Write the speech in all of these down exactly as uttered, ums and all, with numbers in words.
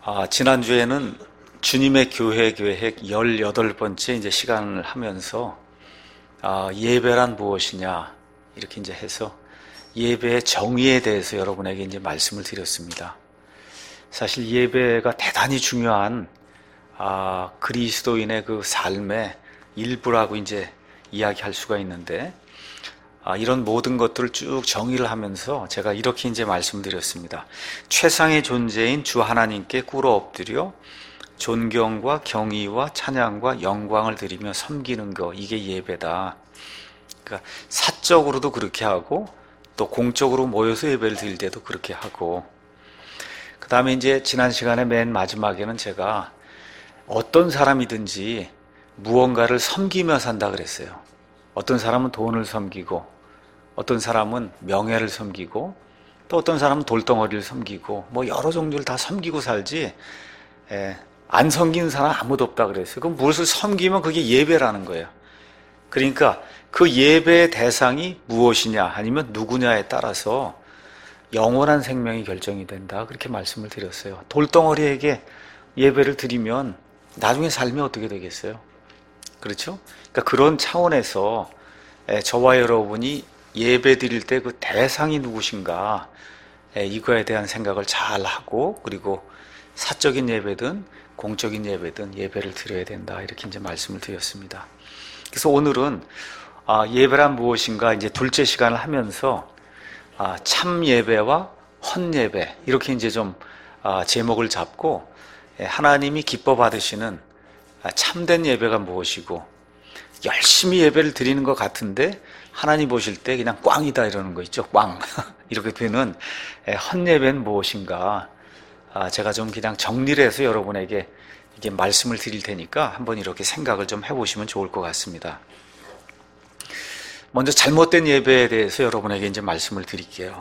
아, 지난주에는 주님의 교회 계획 열여덟 번째 이제 시간을 하면서 아, 예배란 무엇이냐 이렇게 이제 해서 예배의 정의에 대해서 여러분에게 이제 말씀을 드렸습니다. 사실 예배가 대단히 중요한 아, 그리스도인의 그 삶의 일부라고 이제 이야기할 수가 있는데 아, 이런 모든 것들을 쭉 정의를 하면서 제가 이렇게 이제 말씀드렸습니다. 최상의 존재인 주 하나님께 꿇어 엎드려 존경과 경의와 찬양과 영광을 드리며 섬기는 거, 이게 예배다. 그러니까 사적으로도 그렇게 하고 또 공적으로 모여서 예배를 드릴 때도 그렇게 하고, 그 다음에 이제 지난 시간에 맨 마지막에는 제가 어떤 사람이든지 무언가를 섬기며 산다 그랬어요. 어떤 사람은 돈을 섬기고, 어떤 사람은 명예를 섬기고, 또 어떤 사람은 돌덩어리를 섬기고, 뭐 여러 종류를 다 섬기고 살지, 에, 안 섬기는 사람 아무도 없다 그랬어요. 그럼 무엇을 섬기면 그게 예배라는 거예요. 그러니까 그 예배의 대상이 무엇이냐 아니면 누구냐에 따라서 영원한 생명이 결정이 된다, 그렇게 말씀을 드렸어요. 돌덩어리에게 예배를 드리면 나중에 삶이 어떻게 되겠어요? 그렇죠? 그러니까 그런 차원에서 저와 여러분이 예배 드릴 때 그 대상이 누구신가, 이거에 대한 생각을 잘 하고, 그리고 사적인 예배든 공적인 예배든 예배를 드려야 된다, 이렇게 이제 말씀을 드렸습니다. 그래서 오늘은 예배란 무엇인가 이제 둘째 시간을 하면서 참 예배와 헛 예배, 이렇게 이제 좀 제목을 잡고, 하나님이 기뻐 받으시는 참된 예배가 무엇이고, 열심히 예배를 드리는 것 같은데 하나님 보실 때 그냥 꽝이다 이러는 거 있죠. 꽝. 이렇게 되는 헛 예배는 무엇인가, 제가 좀 그냥 정리를 해서 여러분에게 이게 말씀을 드릴 테니까 한번 이렇게 생각을 좀 해보시면 좋을 것 같습니다. 먼저 잘못된 예배에 대해서 여러분에게 이제 말씀을 드릴게요.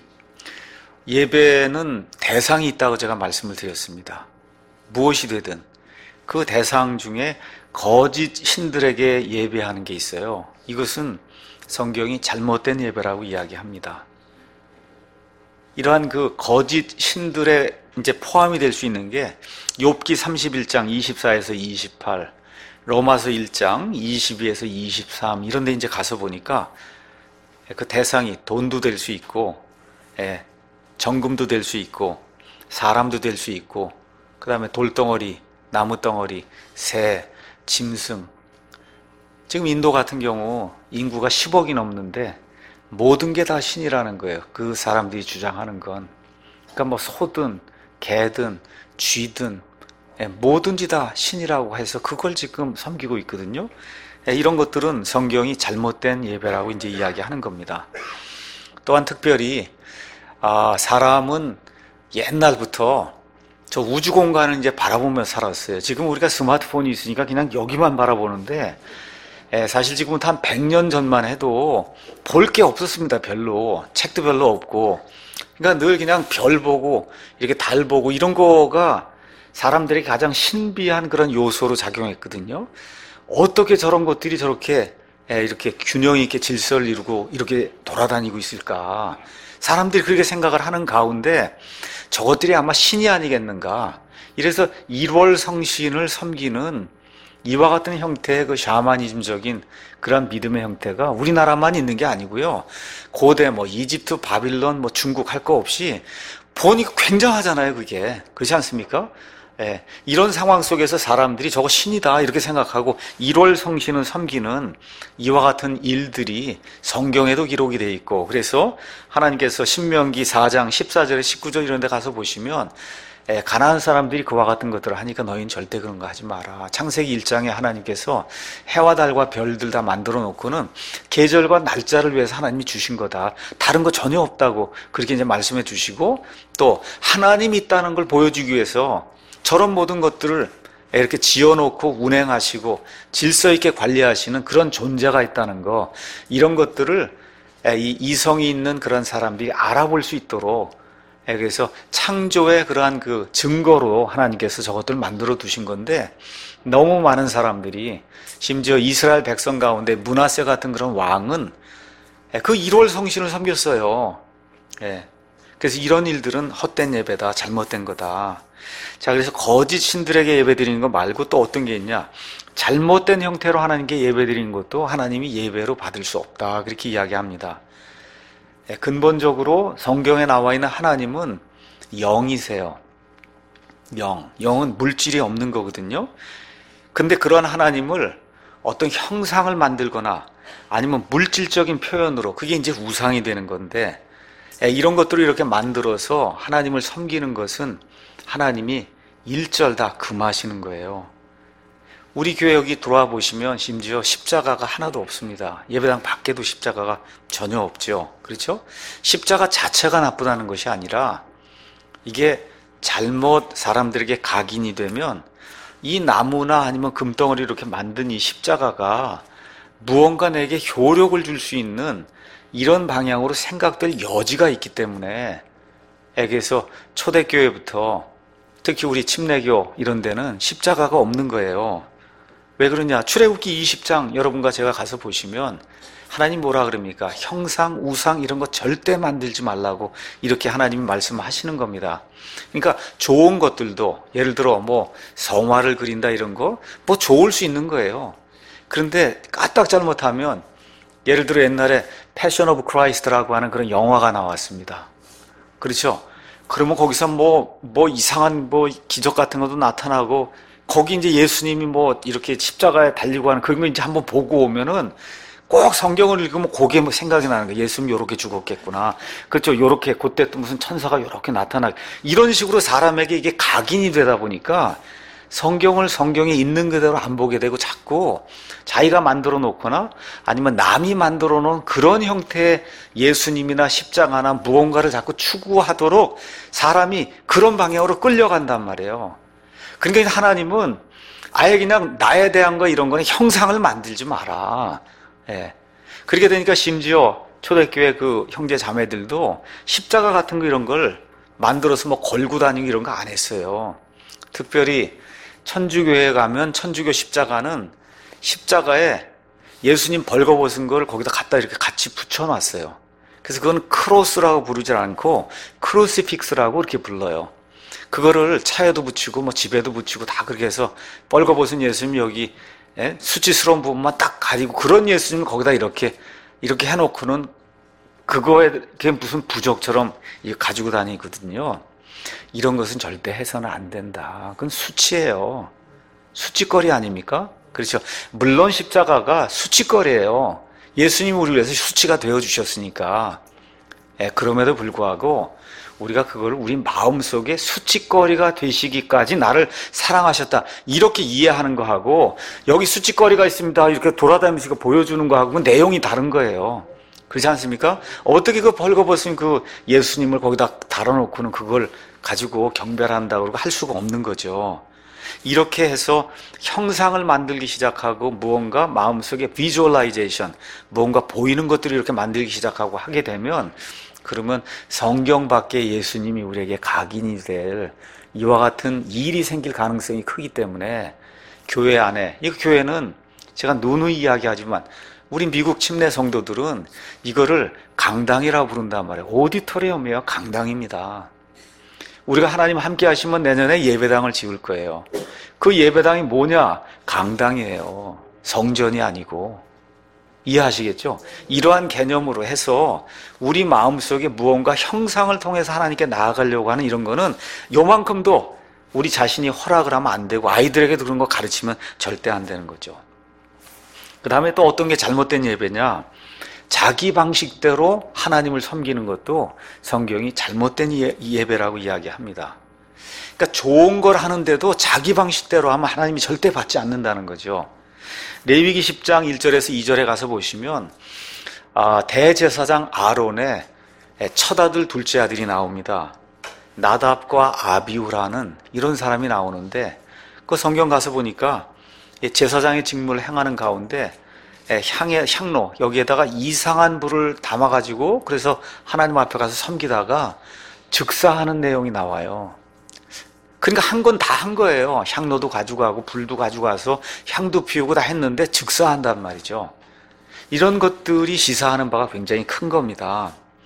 예배는 대상이 있다고 제가 말씀을 드렸습니다. 무엇이 되든 그 대상 중에 거짓 신들에게 예배하는 게 있어요. 이것은 성경이 잘못된 예배라고 이야기합니다. 이러한 그 거짓 신들의 이제 포함이 될 수 있는 게 욥기 삼십일 장 이십사에서 이십팔, 로마서 일 장 이십이에서 이십삼, 이런 데 이제 가서 보니까 그 대상이 돈도 될 수 있고, 예, 정금도 될 수 있고, 사람도 될 수 있고, 그 다음에 돌덩어리, 나무덩어리, 새, 짐승. 지금 인도 같은 경우 인구가 십억이 넘는데 모든 게 다 신이라는 거예요. 그 사람들이 주장하는 건. 그러니까 뭐 소든 개든 쥐든 뭐든지 다 신이라고 해서 그걸 지금 섬기고 있거든요. 이런 것들은 성경이 잘못된 예배라고 이제 이야기하는 겁니다. 또한 특별히 아, 사람은 옛날부터 저 우주 공간을 이제 바라보며 살았어요. 지금 우리가 스마트폰이 있으니까 그냥 여기만 바라보는데, 예, 사실 지금부터 한 백 년 전만 해도 볼 게 없었습니다. 별로. 책도 별로 없고. 그러니까 늘 그냥 별 보고 이렇게 달 보고 이런 거가 사람들이 가장 신비한 그런 요소로 작용했거든요. 어떻게 저런 것들이 저렇게 예, 이렇게 균형 있게 질서를 이루고 이렇게 돌아다니고 있을까. 사람들이 그렇게 생각을 하는 가운데 저것들이 아마 신이 아니겠는가. 이래서 일월 성신을 섬기는 이와 같은 형태의 그 샤머니즘적인 그런 믿음의 형태가 우리나라만 있는 게 아니고요. 고대 뭐 이집트, 바빌론, 뭐 중국 할 거 없이 보니까 굉장하잖아요, 그게. 그렇지 않습니까? 예, 이런 상황 속에서 사람들이 저거 신이다 이렇게 생각하고 일월 성신을 섬기는 이와 같은 일들이 성경에도 기록이 되어 있고, 그래서 하나님께서 신명기 사 장 십사 절에 십구 절 이런 데 가서 보시면 예, 가난한 사람들이 그와 같은 것들을 하니까 너희는 절대 그런 거 하지 마라. 창세기 일 장에 하나님께서 해와 달과 별들 다 만들어 놓고는 계절과 날짜를 위해서 하나님이 주신 거다. 다른 거 전혀 없다고 그렇게 이제 말씀해 주시고, 또 하나님이 있다는 걸 보여주기 위해서 저런 모든 것들을 이렇게 지어놓고 운행하시고 질서 있게 관리하시는 그런 존재가 있다는 거, 이런 것들을 이 이성이 있는 그런 사람들이 알아볼 수 있도록, 그래서 창조의 그러한 그 증거로 하나님께서 저것들을 만들어 두신 건데, 너무 많은 사람들이, 심지어 이스라엘 백성 가운데 므낫세 같은 그런 왕은 그 일월 성신을 섬겼어요. 그래서 이런 일들은 헛된 예배다, 잘못된 거다. 자, 그래서 거짓 신들에게 예배 드리는 거 말고 또 어떤 게 있냐? 잘못된 형태로 하나님께 예배 드리는 것도 하나님이 예배로 받을 수 없다. 그렇게 이야기합니다. 근본적으로 성경에 나와 있는 하나님은 영이세요. 영. 영은 물질이 없는 거거든요. 근데 그런 하나님을 어떤 형상을 만들거나 아니면 물질적인 표현으로, 그게 이제 우상이 되는 건데, 이런 것들을 이렇게 만들어서 하나님을 섬기는 것은 하나님이 일절 다 금하시는 거예요. 우리 교회 여기 들어와 보시면 심지어 십자가가 하나도 없습니다. 예배당 밖에도 십자가가 전혀 없죠. 그렇죠? 십자가 자체가 나쁘다는 것이 아니라 이게 잘못 사람들에게 각인이 되면 이 나무나 아니면 금덩어리 이렇게 만든 이 십자가가 무언가 내게 효력을 줄 수 있는 이런 방향으로 생각될 여지가 있기 때문에, 그래서 초대교회부터 특히 우리 침례교 이런 데는 십자가가 없는 거예요. 왜 그러냐? 출애굽기 이십 장 여러분과 제가 가서 보시면 하나님 뭐라 그럽니까? 형상, 우상 이런 거 절대 만들지 말라고 이렇게 하나님이 말씀하시는 겁니다. 그러니까 좋은 것들도, 예를 들어 뭐 성화를 그린다 이런 거 뭐 좋을 수 있는 거예요. 그런데 까딱 잘못하면, 예를 들어 옛날에 패션 오브 크라이스트라고 하는 그런 영화가 나왔습니다. 그렇죠? 그러면 거기서 뭐, 뭐 이상한 뭐 기적 같은 것도 나타나고, 거기 이제 예수님이 뭐 이렇게 십자가에 달리고 하는 그런 거 이제 한번 보고 오면은 꼭 성경을 읽으면 그게 뭐 생각이 나는 거예요. 예수님이 요렇게 죽었겠구나. 그렇죠. 요렇게, 그때 또 무슨 천사가 요렇게 나타나. 이런 식으로 사람에게 이게 각인이 되다 보니까 성경을 성경에 있는 그대로 안 보게 되고 자꾸 자기가 만들어 놓거나 아니면 남이 만들어 놓은 그런 형태의 예수님이나 십자가나 무언가를 자꾸 추구하도록 사람이 그런 방향으로 끌려간단 말이에요. 그러니까 하나님은 아예 그냥 나에 대한 거 이런 거는 형상을 만들지 마라. 예. 그렇게 되니까 심지어 초대교회 그 형제 자매들도 십자가 같은 거 이런 걸 만들어서 뭐 걸고 다니고 이런 거 안 했어요. 특별히 천주교에 가면 천주교 십자가는 십자가에 예수님 벌거벗은 걸 거기다 갖다 이렇게 같이 붙여놨어요. 그래서 그건 크로스라고 부르지 않고 크루시픽스라고 이렇게 불러요. 그거를 차에도 붙이고 뭐 집에도 붙이고 다 그렇게 해서 벌거벗은 예수님 여기 예? 수치스러운 부분만 딱 가리고 그런 예수님을 거기다 이렇게 이렇게 해놓고는 그거에 그게 무슨 부적처럼 가지고 다니거든요. 이런 것은 절대 해서는 안 된다. 그건 수치예요. 수치거리 아닙니까? 그렇죠. 물론 십자가가 수치거리예요. 예수님이 우리를 위해서 수치가 되어주셨으니까. 예, 그럼에도 불구하고 우리가 그걸 우리 마음속에 수치거리가 되시기까지 나를 사랑하셨다. 이렇게 이해하는 거하고 여기 수치거리가 있습니다. 이렇게 돌아다니면서 보여주는 거하고 내용이 다른 거예요. 그렇지 않습니까? 어떻게 그 벌거벗은 그 예수님을 거기다 달아놓고는 그걸 가지고 경배한다고 그러고 할 수가 없는 거죠. 이렇게 해서 형상을 만들기 시작하고 무언가 마음속에 비주얼라이제이션, 무언가 보이는 것들을 이렇게 만들기 시작하고 하게 되면 그러면 성경 밖에 예수님이 우리에게 각인이 될 이와 같은 일이 생길 가능성이 크기 때문에 교회 안에, 이 교회는 제가 누누이 이야기하지만 우리 미국 침례 성도들은 이거를 강당이라고 부른단 말이에요. 오디토리엄이에요. 강당입니다. 우리가 하나님 함께 하시면 내년에 예배당을 지을 거예요. 그 예배당이 뭐냐? 강당이에요. 성전이 아니고. 이해하시겠죠? 이러한 개념으로 해서 우리 마음속에 무언가 형상을 통해서 하나님께 나아가려고 하는 이런 거는 요만큼도 우리 자신이 허락을 하면 안 되고 아이들에게도 그런 거 가르치면 절대 안 되는 거죠. 그 다음에 또 어떤 게 잘못된 예배냐? 자기 방식대로 하나님을 섬기는 것도 성경이 잘못된 예배라고 이야기합니다. 그러니까 좋은 걸 하는데도 자기 방식대로 하면 하나님이 절대 받지 않는다는 거죠. 레위기 십 장 일 절에서 이 절에 가서 보시면 대제사장 아론의 첫 아들 둘째 아들이 나옵니다. 나답과 아비후라는 이런 사람이 나오는데 그 성경 가서 보니까 제사장의 직무를 행하는 가운데 향의 향로 여기에다가 이상한 불을 담아가지고 그래서 하나님 앞에 가서 섬기다가 즉사하는 내용이 나와요. 그러니까 한 건 다 한 거예요. 향로도 가져가고 불도 가져가서 향도 피우고 다 했는데 즉사한단 말이죠. 이런 것들이 시사하는 바가 굉장히 큰 겁니다.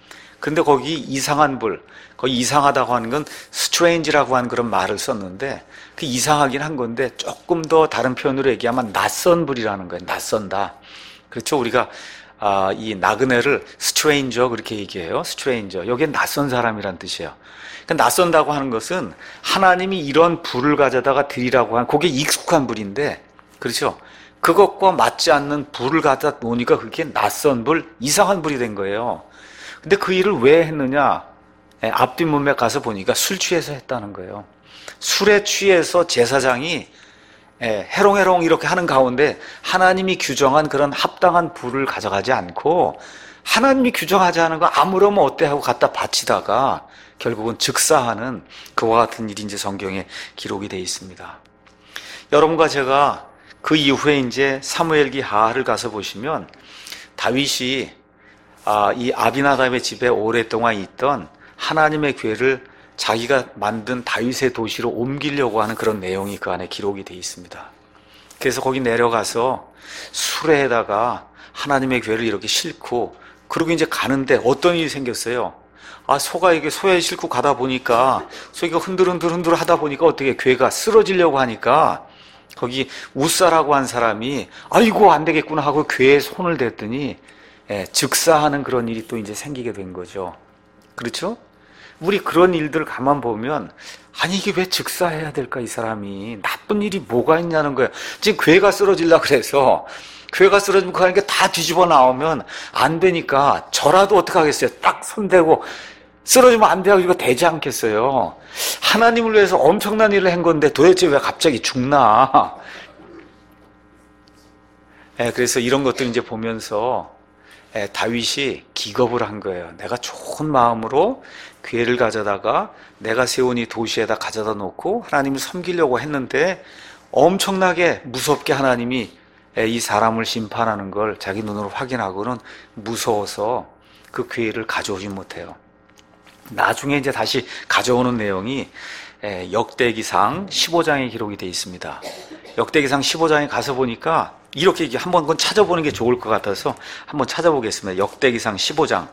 근데 거기 이상한 불, 거기 이상하다고 하는 건 strange라고 하는 그런 말을 썼는데 그 이상하긴 한 건데 조금 더 다른 표현으로 얘기하면 낯선 불이라는 거예요. 낯선다. 그렇죠? 우리가 아, 이 나그네를 stranger 그렇게 얘기해요. stranger. 여기에 낯선 사람이란 뜻이에요. 그러니까 낯선다고 하는 것은 하나님이 이런 불을 가져다가 드리라고 하는 그게 익숙한 불인데 그렇죠? 그것과 맞지 않는 불을 갖다 놓으니까 그게 낯선 불, 이상한 불이 된 거예요. 근데 그 일을 왜 했느냐? 앞뒤 문맥 가서 보니까 술 취해서 했다는 거예요. 술에 취해서 제사장이 해롱해롱 이렇게 하는 가운데 하나님이 규정한 그런 합당한 불을 가져가지 않고 하나님이 규정하지 않은 거 아무러면 어때 하고 갖다 바치다가 결국은 즉사하는 그와 같은 일이 이제 성경에 기록이 되어 있습니다. 여러분과 제가 그 이후에 이제 사무엘기 하를 가서 보시면 다윗이 아, 이 아비나답의 집에 오랫동안 있던 하나님의 궤를 자기가 만든 다윗의 도시로 옮기려고 하는 그런 내용이 그 안에 기록이 되어 있습니다. 그래서 거기 내려가서 수레에다가 하나님의 궤를 이렇게 싣고 그러고 이제 가는데 어떤 일이 생겼어요. 아, 소가 이게 소에 싣고 가다 보니까 소가 흔들흔들 흔들 하다 보니까 어떻게 궤가 쓰러지려고 하니까 거기 우사라고 한 사람이 아이고 안 되겠구나 하고 궤에 손을 댔더니 예, 즉사하는 그런 일이 또 이제 생기게 된 거죠. 그렇죠? 우리 그런 일들 가만 보면 아니 이게 왜 즉사해야 될까 이 사람이 나쁜 일이 뭐가 있냐는 거예요. 지금 궤가 쓰러지려고 그래서 궤가 쓰러지면 그러니까 다 뒤집어 나오면 안 되니까 저라도 어떻게 하겠어요. 딱 손대고 쓰러지면 안 돼요. 이거 되지 않겠어요. 하나님을 위해서 엄청난 일을 한 건데 도대체 왜 갑자기 죽나. 예, 그래서 이런 것들 이제 보면서 예, 다윗이 기겁을 한 거예요. 내가 좋은 마음으로 궤를 가져다가 내가 세운 이 도시에다 가져다 놓고 하나님을 섬기려고 했는데 엄청나게 무섭게 하나님이 예, 이 사람을 심판하는 걸 자기 눈으로 확인하고는 무서워서 그 궤를 가져오지 못해요. 나중에 이제 다시 가져오는 내용이 예, 역대기상 십오 장에 기록이 되어 있습니다. 역대기상 십오 장에 가서 보니까 이렇게 한번 그건 찾아보는 게 좋을 것 같아서 한번 찾아보겠습니다. 역대기상 십오 장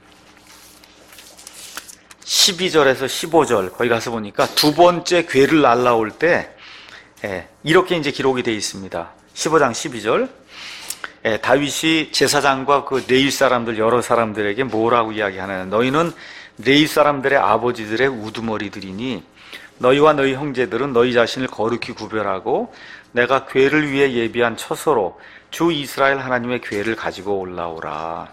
십이 절에서 십오 절 거기 가서 보니까 두 번째 궤를 날라올 때 예, 이렇게 이제 기록이 되어 있습니다. 십오 장 십이 절 예, 다윗이 제사장과 그 레위 사람들 여러 사람들에게 뭐라고 이야기하느냐. 너희는 레위 사람들의 아버지들의 우두머리들이니 너희와 너희 형제들은 너희 자신을 거룩히 구별하고 내가 궤를 위해 예비한 처소로 주 이스라엘 하나님의 궤를 가지고 올라오라.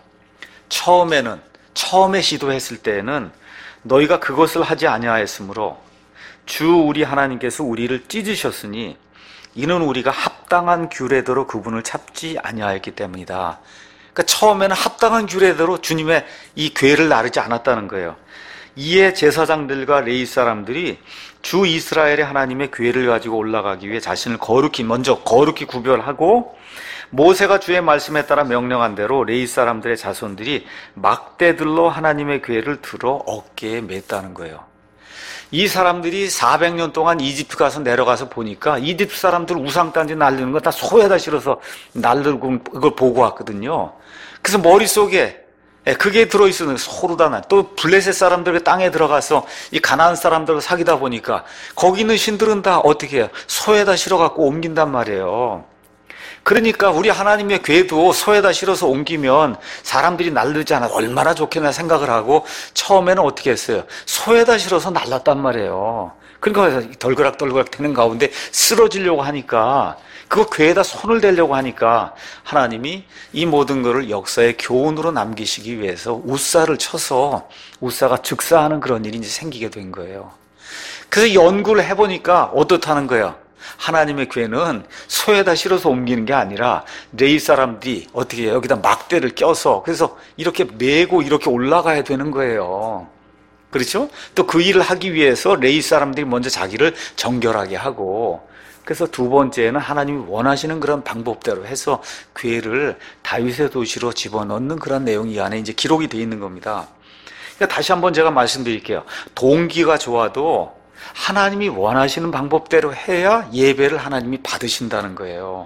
처음에는 처음에 시도했을 때에는 너희가 그것을 하지 아니하였으므로 주 우리 하나님께서 우리를 찢으셨으니 이는 우리가 합당한 규례대로 그분을 찾지 아니하였기 때문이다. 그러니까 처음에는 합당한 규례대로 주님의 이 궤를 나르지 않았다는 거예요. 이에 제사장들과 레위 사람들이 주 이스라엘의 하나님의 궤를 가지고 올라가기 위해 자신을 거룩히 먼저 거룩히 구별하고 모세가 주의 말씀에 따라 명령한 대로 레위 사람들의 자손들이 막대들로 하나님의 궤를 들어 어깨에 맸다는 거예요. 이 사람들이 사백 년 동안 이집트 가서 내려가서 보니까 이집트 사람들 우상단지 날리는 거 다 소에다 실어서 날르고 그걸 보고 왔거든요. 그래서 머릿속에 그게 들어있으면 소르다 나. 또 블레셋 사람들 땅에 들어가서 이 가나안 사람들과 사귀다 보니까 거기 있는 신들은 다 어떻게 해요? 소에다 실어갖고 옮긴단 말이에요. 그러니까 우리 하나님의 궤도 소에다 실어서 옮기면 사람들이 날르지 않아 얼마나 좋겠나 생각을 하고 처음에는 어떻게 했어요? 소에다 실어서 날랐단 말이에요. 그러니까 덜그락덜그락 되는 가운데 쓰러지려고 하니까 그거 궤에다 손을 대려고 하니까 하나님이 이 모든 것을 역사의 교훈으로 남기시기 위해서 우사를 쳐서 우사가 즉사하는 그런 일이 이제 생기게 된 거예요. 그래서 연구를 해보니까 어떻다는 거예요? 하나님의 궤는 소에다 실어서 옮기는 게 아니라 레위 사람들이 어떻게 해요? 여기다 막대를 껴서 그래서 이렇게 메고 이렇게 올라가야 되는 거예요. 그렇죠? 또 그 일을 하기 위해서 레위 사람들이 먼저 자기를 정결하게 하고 그래서 두 번째는 하나님이 원하시는 그런 방법대로 해서 궤를 다윗의 도시로 집어넣는 그런 내용이 이 안에 이제 기록이 되어 있는 겁니다. 그러니까 다시 한번 제가 말씀드릴게요. 동기가 좋아도 하나님이 원하시는 방법대로 해야 예배를 하나님이 받으신다는 거예요.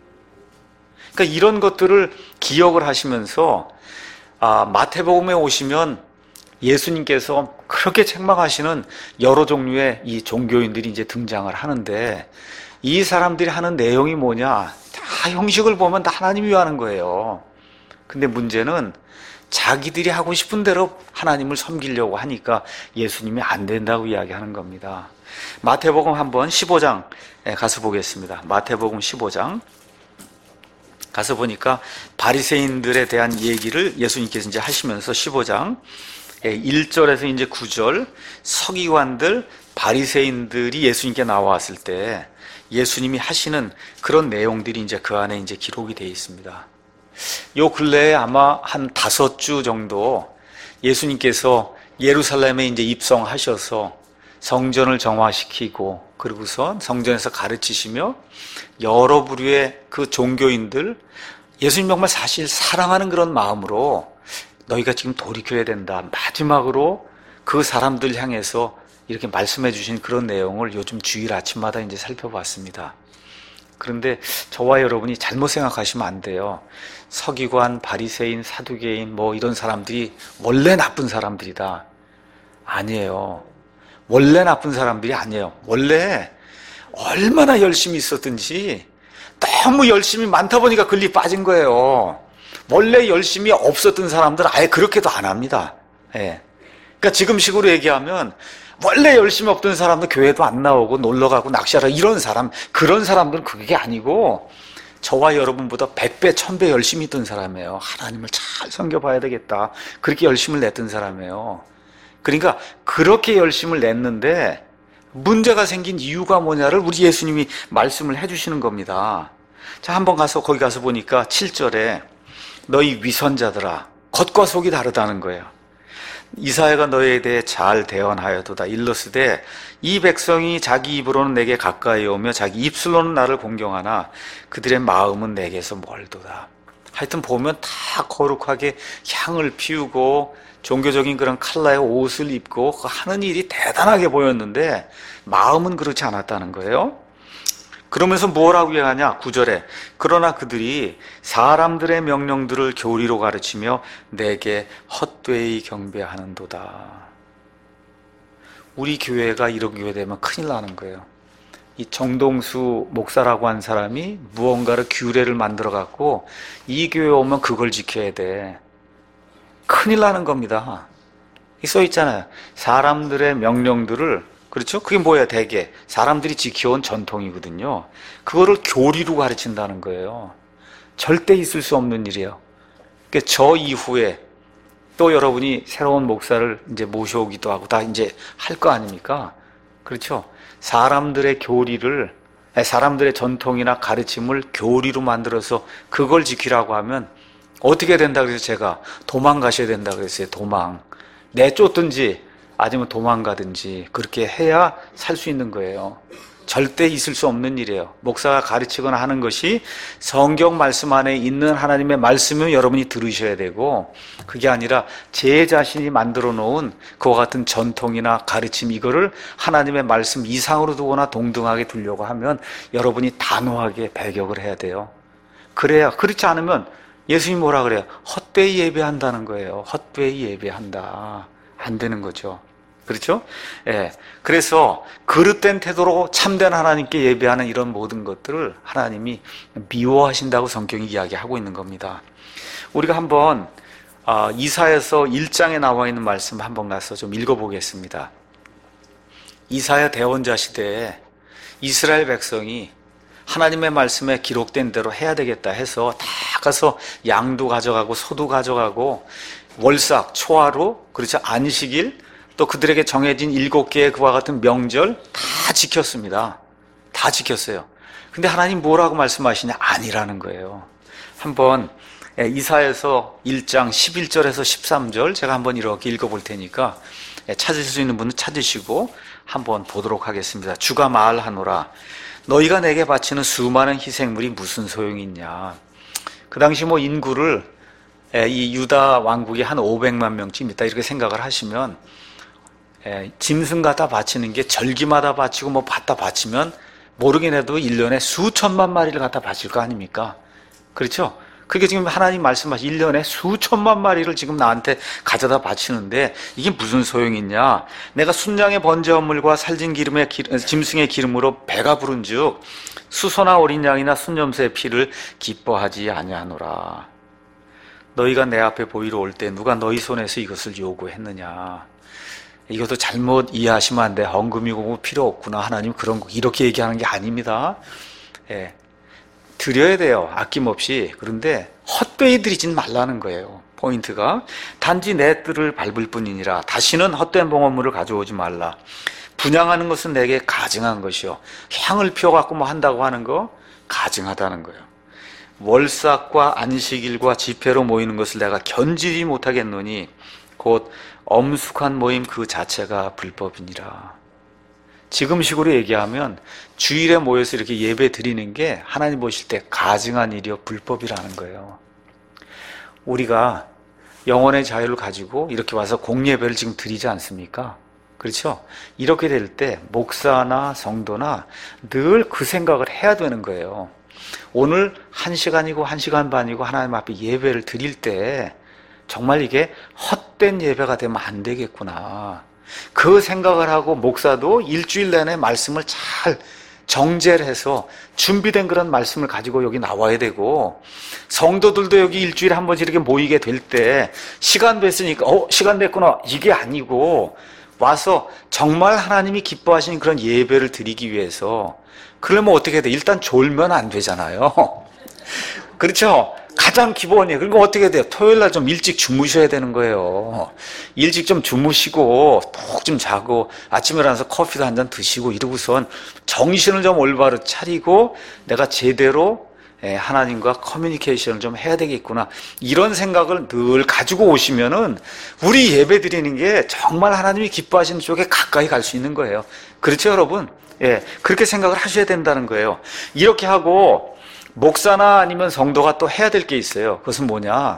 그러니까 이런 것들을 기억을 하시면서 아, 마태복음에 오시면 예수님께서 그렇게 책망하시는 여러 종류의 이 종교인들이 이제 등장을 하는데, 이 사람들이 하는 내용이 뭐냐? 다 형식을 보면 다 하나님이 위하는 거예요. 근데 문제는 자기들이 하고 싶은 대로 하나님을 섬기려고 하니까 예수님이 안 된다고 이야기하는 겁니다. 마태복음 한번 십오 장 가서 보겠습니다. 마태복음 십오 장 가서 보니까 바리새인들에 대한 얘기를 예수님께서 이제 하시면서 십오 장 일 절에서 이제 구 절, 서기관들, 바리새인들이 예수님께 나왔을 때 예수님이 하시는 그런 내용들이 이제 그 안에 이제 기록이 되어 있습니다. 요 근래에 아마 한 다섯 주 정도 예수님께서 예루살렘에 이제 입성하셔서 성전을 정화시키고, 그리고선 성전에서 가르치시며 여러 부류의 그 종교인들, 예수님 정말 사실 사랑하는 그런 마음으로 너희가 지금 돌이켜야 된다, 마지막으로 그 사람들 향해서 이렇게 말씀해 주신 그런 내용을 요즘 주일 아침마다 이제 살펴봤습니다. 그런데 저와 여러분이 잘못 생각하시면 안 돼요. 서기관, 바리새인, 사두개인 뭐 이런 사람들이 원래 나쁜 사람들이다. 아니에요. 원래 나쁜 사람들이 아니에요. 원래 얼마나 열심히 있었든지 너무 열심히 많다 보니까 글리 빠진 거예요. 원래 열심히 없었던 사람들은 아예 그렇게도 안 합니다. 예. 그러니까 지금식으로 얘기하면 원래 열심히 없던 사람도 교회도 안 나오고 놀러 가고 낚시하러, 이런 사람, 그런 사람들은 그게 아니고 저와 여러분보다 백 배, 천 배 열심히 있던 사람이에요. 하나님을 잘 섬겨봐야 되겠다, 그렇게 열심을 냈던 사람이에요. 그러니까 그렇게 열심을 냈는데 문제가 생긴 이유가 뭐냐를 우리 예수님이 말씀을 해주시는 겁니다. 자, 한번 가서 거기 가서 보니까 칠 절에 너희 위선자들아, 겉과 속이 다르다는 거예요. 이사야가 너희에 대해 잘 대언하여도다 일러스되 이 백성이 자기 입으로는 내게 가까이 오며 자기 입술로는 나를 공경하나 그들의 마음은 내게서 멀도다. 하여튼 보면 다 거룩하게 향을 피우고 종교적인 그런 컬러의 옷을 입고 하는 일이 대단하게 보였는데 마음은 그렇지 않았다는 거예요. 그러면서 뭐라고 얘기하냐? 구 절에 그러나 그들이 사람들의 명령들을 교리로 가르치며 내게 헛되이 경배하는도다. 우리 교회가 이런 교회 되면 큰일 나는 거예요. 이 정동수 목사라고 한 사람이 무언가를 규례를 만들어 갖고 이 교회 오면 그걸 지켜야 돼. 큰일 나는 겁니다. 써 있잖아요. 사람들의 명령들을, 그렇죠? 그게 뭐야? 대개 사람들이 지켜온 전통이거든요. 그거를 교리로 가르친다는 거예요. 절대 있을 수 없는 일이에요. 그러니까 저 이후에 또 여러분이 새로운 목사를 이제 모셔오기도 하고 다 이제 할 거 아닙니까? 그렇죠? 사람들의 교리를, 사람들의 전통이나 가르침을 교리로 만들어서 그걸 지키라고 하면 어떻게 된다 그래서 제가 도망가셔야 된다 그랬어요. 도망. 내쫓든지 아니면 도망가든지 그렇게 해야 살 수 있는 거예요. 절대 있을 수 없는 일이에요. 목사가 가르치거나 하는 것이 성경 말씀 안에 있는 하나님의 말씀을 여러분이 들으셔야 되고, 그게 아니라 제 자신이 만들어 놓은 그와 같은 전통이나 가르침, 이거를 하나님의 말씀 이상으로 두거나 동등하게 두려고 하면 여러분이 단호하게 배격을 해야 돼요. 그래야, 그렇지 않으면 예수님이 뭐라 그래요? 헛되이 예배한다는 거예요. 헛되이 예배한다. 안 되는 거죠. 그렇죠? 예. 그래서 그릇된 태도로 참된 하나님께 예배하는 이런 모든 것들을 하나님이 미워하신다고 성경이 이야기하고 있는 겁니다. 우리가 한번 이사야서 일 장에 나와 있는 말씀 한번 가서 좀 읽어보겠습니다. 이사야 대원자 시대에 이스라엘 백성이 하나님의 말씀에 기록된 대로 해야 되겠다 해서 다 가서 양도 가져가고 소도 가져가고 월삭, 초하루, 그렇죠? 안식일, 또 그들에게 정해진 일곱 개의 그와 같은 명절 다 지켰습니다. 다 지켰어요. 근데 하나님 뭐라고 말씀하시냐? 아니라는 거예요. 한번 이사야서 일 장 십일 절에서 십삼 절 제가 한번 이렇게 읽어볼 테니까 찾으실 수 있는 분은 찾으시고 한번 보도록 하겠습니다. 주가 말하노라 너희가 내게 바치는 수많은 희생물이 무슨 소용이 있냐. 그 당시 뭐 인구를 이 유다 왕국이 한 오백만 명쯤 있다 이렇게 생각을 하시면 짐승 갖다 바치는 게 절기마다 바치고 뭐 갖다 바치면 모르긴 해도 일 년에 수천만 마리를 갖다 바칠 거 아닙니까? 그렇죠? 그게 지금 하나님 말씀하신 일 년에 수천만 마리를 지금 나한테 가져다 바치는데 이게 무슨 소용이 있냐? 내가 순양의 번제 헌물과 살진 기름의 기름, 짐승의 기름으로 배가 부른즉 수소나 어린 양이나 순염소의 피를 기뻐하지 아니하노라. 너희가 내 앞에 보이러 올 때 누가 너희 손에서 이것을 요구했느냐? 이것도 잘못 이해하시면 안 돼. 헌금이고 뭐 필요 없구나. 하나님 그런 거 이렇게 얘기하는 게 아닙니다. 예. 드려야 돼요. 아낌없이. 그런데 헛되이 드리진 말라는 거예요. 포인트가 단지 내 뜰을 밟을 뿐이니라. 다시는 헛된 봉헌물을 가져오지 말라. 분양하는 것은 내게 가증한 것이요. 향을 피워갖고 뭐 한다고 하는 거 가증하다는 거예요. 월삭과 안식일과 집회로 모이는 것을 내가 견디지 못하겠노니 곧 엄숙한 모임 그 자체가 불법이니라. 지금식으로 얘기하면 주일에 모여서 이렇게 예배 드리는 게 하나님 보실 때 가증한 일이요 불법이라는 거예요. 우리가 영혼의 자유를 가지고 이렇게 와서 공예배를 지금 드리지 않습니까? 그렇죠? 이렇게 될 때 목사나 성도나 늘 그 생각을 해야 되는 거예요. 오늘 한 시간이고 한 시간 반이고 하나님 앞에 예배를 드릴 때 정말 이게 헛된 예배가 되면 안 되겠구나. 그 생각을 하고 목사도 일주일 내내 말씀을 잘 정제를 해서 준비된 그런 말씀을 가지고 여기 나와야 되고, 성도들도 여기 일주일에 한 번씩 이렇게 모이게 될 때 시간 됐으니까 어 시간 됐구나 이게 아니고 와서 정말 하나님이 기뻐하시는 그런 예배를 드리기 위해서, 그러면 어떻게 돼? 일단 졸면 안 되잖아요. 그렇죠? 가장 기본이에요. 그리고 어떻게 돼요? 토요일 날 좀 일찍 주무셔야 되는 거예요. 일찍 좀 주무시고 푹 좀 자고 아침에 일어나서 커피도 한 잔 드시고 이러고선 정신을 좀 올바로 차리고 내가 제대로 하나님과 커뮤니케이션을 좀 해야 되겠구나, 이런 생각을 늘 가지고 오시면은 우리 예배 드리는 게 정말 하나님이 기뻐하시는 쪽에 가까이 갈 수 있는 거예요. 그렇죠, 여러분? 예, 그렇게 생각을 하셔야 된다는 거예요. 이렇게 하고 목사나 아니면 성도가 또 해야 될 게 있어요. 그것은 뭐냐?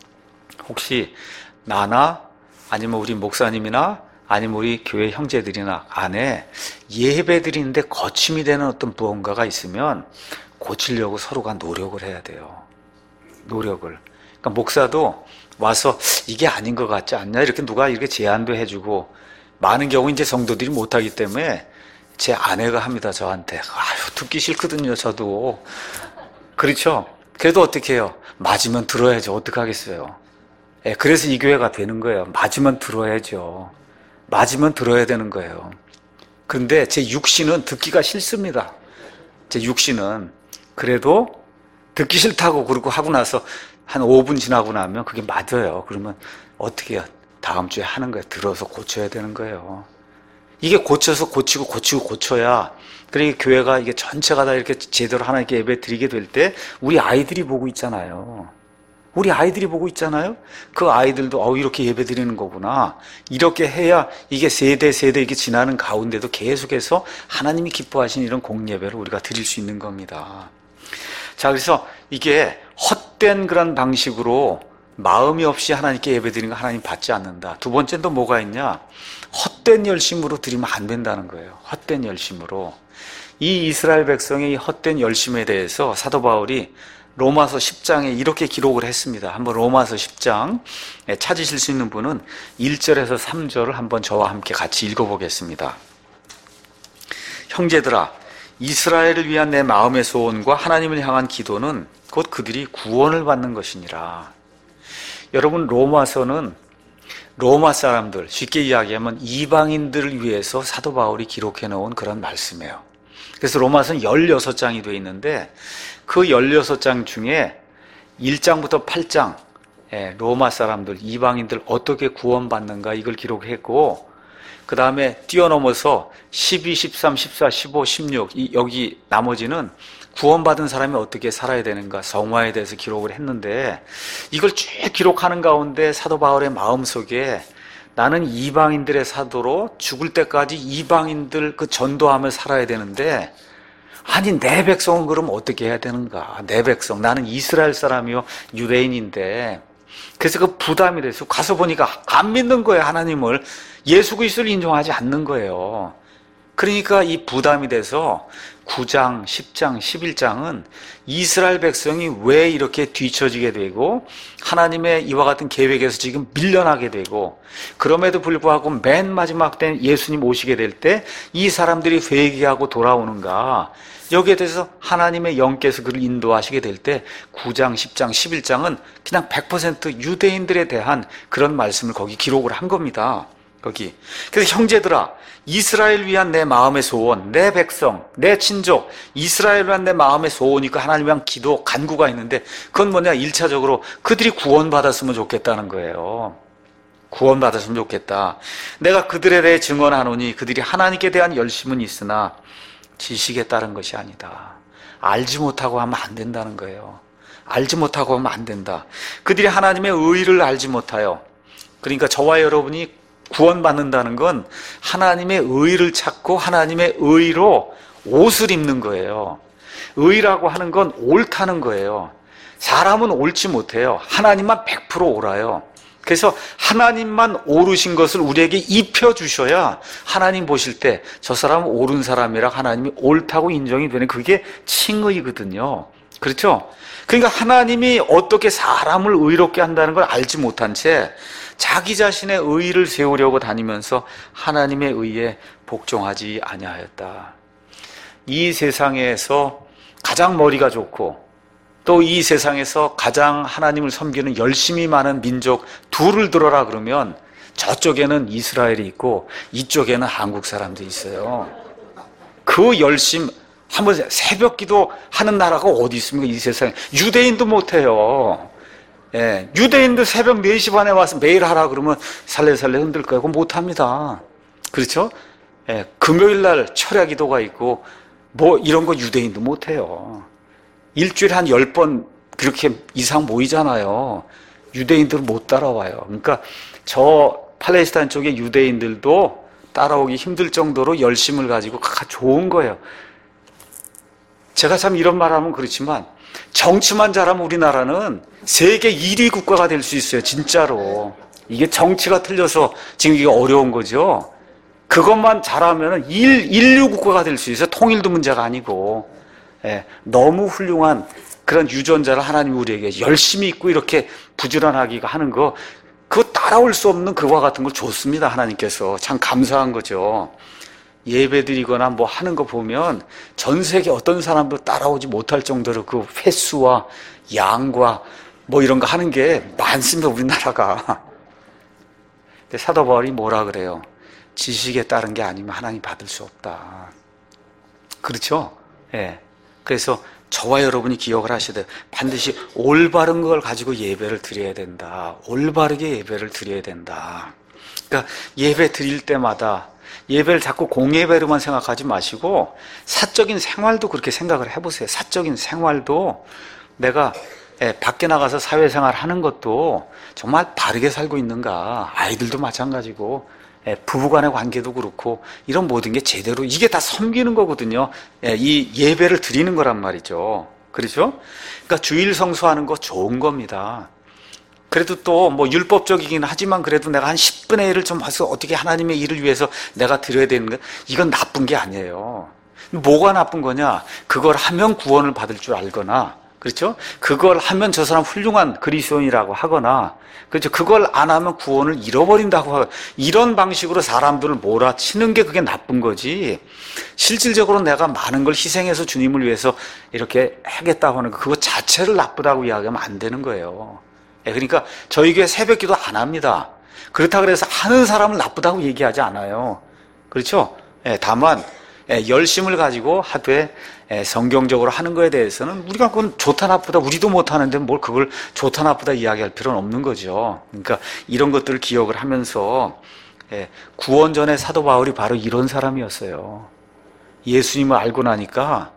혹시 나나 아니면 우리 목사님이나 아니면 우리 교회 형제들이나 안에 예배 드리는데 거침이 되는 어떤 무언가가 있으면 고치려고 서로가 노력을 해야 돼요. 노력을. 그러니까 목사도 와서 이게 아닌 것 같지 않냐? 이렇게 누가 이렇게 제안도 해주고, 많은 경우 이제 성도들이 못하기 때문에 제 아내가 합니다, 저한테. 아유, 듣기 싫거든요, 저도. 그렇죠? 그래도 어떻게 해요? 맞으면 들어야죠. 어떡하겠어요? 예, 그래서 이 교회가 되는 거예요. 맞으면 들어야죠. 맞으면 들어야 되는 거예요. 그런데 제 육신은 듣기가 싫습니다. 제 육신은. 그래도 듣기 싫다고 그러고 하고 나서 한 오 분 지나고 나면 그게 맞아요. 그러면 어떻게 해요? 다음 주에 하는 거예요. 들어서 고쳐야 되는 거예요. 이게 고쳐서 고치고 고치고 고쳐야, 그러니까 교회가 이게 전체가 다 이렇게 제대로 하나님께 예배 드리게 될 때 우리 아이들이 보고 있잖아요. 우리 아이들이 보고 있잖아요. 그 아이들도 어 이렇게 예배 드리는 거구나. 이렇게 해야 이게 세대 세대 이렇게 지나는 가운데도 계속해서 하나님이 기뻐하시는 이런 공예배를 우리가 드릴 수 있는 겁니다. 자, 그래서 이게 헛된 그런 방식으로 마음이 없이 하나님께 예배 드리는 거 하나님 받지 않는다. 두 번째는 또 뭐가 있냐? 헛된 열심으로 드리면 안 된다는 거예요. 헛된 열심으로. 이 이스라엘 백성의 이 헛된 열심에 대해서 사도 바울이 로마서 십 장에 이렇게 기록을 했습니다. 한번 로마서 십 장 찾으실 수 있는 분은 일 절에서 삼 절을 한번 저와 함께 같이 읽어보겠습니다. 형제들아, 이스라엘을 위한 내 마음의 소원과 하나님을 향한 기도는 곧 그들이 구원을 받는 것이니라. 여러분, 로마서는 로마 사람들, 쉽게 이야기하면 이방인들을 위해서 사도 바울이 기록해 놓은 그런 말씀이에요. 그래서 로마서는 열여섯 장이 되어 있는데 그 열여섯 장 중에 일 장부터 팔 장 로마 사람들, 이방인들 어떻게 구원받는가 이걸 기록했고, 그 다음에 뛰어넘어서 십이, 십삼, 십사, 십오, 십육 이, 여기 나머지는 구원받은 사람이 어떻게 살아야 되는가, 성화에 대해서 기록을 했는데, 이걸 쭉 기록하는 가운데 사도 바울의 마음속에 나는 이방인들의 사도로 죽을 때까지 이방인들 그 전도하며 살아야 되는데, 아니 내 백성은 그럼 어떻게 해야 되는가? 내 백성, 나는 이스라엘 사람이요 유대인인데. 그래서 그 부담이 돼서 가서 보니까 안 믿는 거예요. 하나님을, 예수 그리스도를 인정하지 않는 거예요. 그러니까 이 부담이 돼서 구 장, 십 장, 십일 장은 이스라엘 백성이 왜 이렇게 뒤처지게 되고 하나님의 이와 같은 계획에서 지금 밀려나게 되고, 그럼에도 불구하고 맨 마지막 때 예수님 오시게 될 때 이 사람들이 회개하고 돌아오는가, 여기에 대해서 하나님의 영께서 그를 인도하시게 될 때 구 장, 십 장, 십일 장은 그냥 백 퍼센트 유대인들에 대한 그런 말씀을 거기 기록을 한 겁니다. 거기. 그래서 형제들아, 이스라엘 위한 내 마음의 소원, 내 백성, 내 친족, 이스라엘 위한 내 마음의 소원이니까 하나님 위한 기도, 간구가 있는데, 그건 뭐냐? 일차적으로 그들이 구원받았으면 좋겠다는 거예요. 구원받았으면 좋겠다. 내가 그들에 대해 증언하노니 그들이 하나님께 대한 열심은 있으나 지식에 따른 것이 아니다. 알지 못하고 하면 안 된다는 거예요. 알지 못하고 하면 안 된다. 그들이 하나님의 의를 알지 못하여, 그러니까 저와 여러분이 구원받는다는 건 하나님의 의를 찾고 하나님의 의로 옷을 입는 거예요. 의라고 하는 건 옳다는 거예요. 사람은 옳지 못해요. 하나님만 백 퍼센트 옳아요. 그래서 하나님만 옳으신 것을 우리에게 입혀주셔야 하나님 보실 때 저 사람은 옳은 사람이라 하나님이 옳다고 인정이 되는, 그게 칭의거든요. 그렇죠? 그러니까 하나님이 어떻게 사람을 의롭게 한다는 걸 알지 못한 채 자기 자신의 의의를 세우려고 다니면서 하나님의 의에 복종하지 아니하였다. 이 세상에서 가장 머리가 좋고 또 이 세상에서 가장 하나님을 섬기는 열심히 많은 민족 둘을 들어라 그러면 저쪽에는 이스라엘이 있고 이쪽에는 한국 사람들이 있어요. 그 열심, 한번 새벽 기도 하는 나라가 어디 있습니까? 이 세상에. 유대인도 못해요. 예, 유대인도 새벽 네 시 반에 와서 매일 하라 그러면 살래살래 흔들 거예요. 그건 못합니다. 그렇죠? 예, 금요일 날 철야 기도가 있고 뭐 이런 거 유대인도 못해요. 일주일에 한 열 번 그렇게 이상 모이잖아요. 유대인들은 못 따라와요. 그러니까 저 팔레스타인 쪽의 유대인들도 따라오기 힘들 정도로 열심을 가지고 좋은 거예요. 제가 참 이런 말 하면 그렇지만 정치만 잘하면 우리나라는 세계 일 위 국가가 될 수 있어요. 진짜로. 이게 정치가 틀려서 지금 이게 어려운 거죠. 그것만 잘하면 일, 인류 국가가 될 수 있어요. 통일도 문제가 아니고. 예, 너무 훌륭한 그런 유전자를 하나님이 우리에게 열심히 있고 이렇게 부지런하게 하는 거, 그거 따라올 수 없는 그와 같은 걸 줬습니다. 하나님께서. 참 감사한 거죠. 예배 드리거나 뭐 하는 거 보면 전 세계 어떤 사람도 따라오지 못할 정도로 그 횟수와 양과 뭐 이런 거 하는 게 많습니다. 우리나라가. 근데 사도 바울이 뭐라 그래요? 지식에 따른 게 아니면 하나님 받을 수 없다. 그렇죠? 예. 그래서 저와 여러분이 기억을 하셔야 돼요. 반드시 올바른 걸 가지고 예배를 드려야 된다. 올바르게 예배를 드려야 된다. 그러니까 예배 드릴 때마다 예배를 자꾸 공예배로만 생각하지 마시고 사적인 생활도 그렇게 생각을 해보세요. 사적인 생활도 내가 예, 밖에 나가서 사회생활 하는 것도 정말 바르게 살고 있는가. 아이들도 마찬가지고 예, 부부간의 관계도 그렇고 이런 모든 게 제대로, 이게 다 섬기는 거거든요. 예, 이 예배를 드리는 거란 말이죠. 그렇죠? 그러니까 주일 성수하는 거 좋은 겁니다. 그래도 또 뭐 율법적이긴 하지만 그래도 내가 한 십분의 일을 좀 와서 어떻게 하나님의 일을 위해서 내가 드려야 되는 거, 이건 나쁜 게 아니에요. 뭐가 나쁜 거냐? 그걸 하면 구원을 받을 줄 알거나, 그렇죠? 그걸 하면 저 사람 훌륭한 그리스도인이라고 하거나, 그렇죠? 그걸 안 하면 구원을 잃어버린다고 하고, 이런 방식으로 사람들을 몰아치는 게 그게 나쁜 거지. 실질적으로 내가 많은 걸 희생해서 주님을 위해서 이렇게 하겠다고 하는 거, 그거 자체를 나쁘다고 이야기하면 안 되는 거예요. 그러니까 저희 교회 새벽 기도 안 합니다. 그렇다고 해서 하는 사람을 나쁘다고 얘기하지 않아요. 그렇죠? 다만 열심을 가지고 하되 성경적으로 하는 거에 대해서는 우리가 그건 좋다 나쁘다, 우리도 못하는데 뭘 그걸 좋다 나쁘다 이야기할 필요는 없는 거죠. 그러니까 이런 것들을 기억을 하면서 구원 전에 사도 바울이 바로 이런 사람이었어요. 예수님을 알고 나니까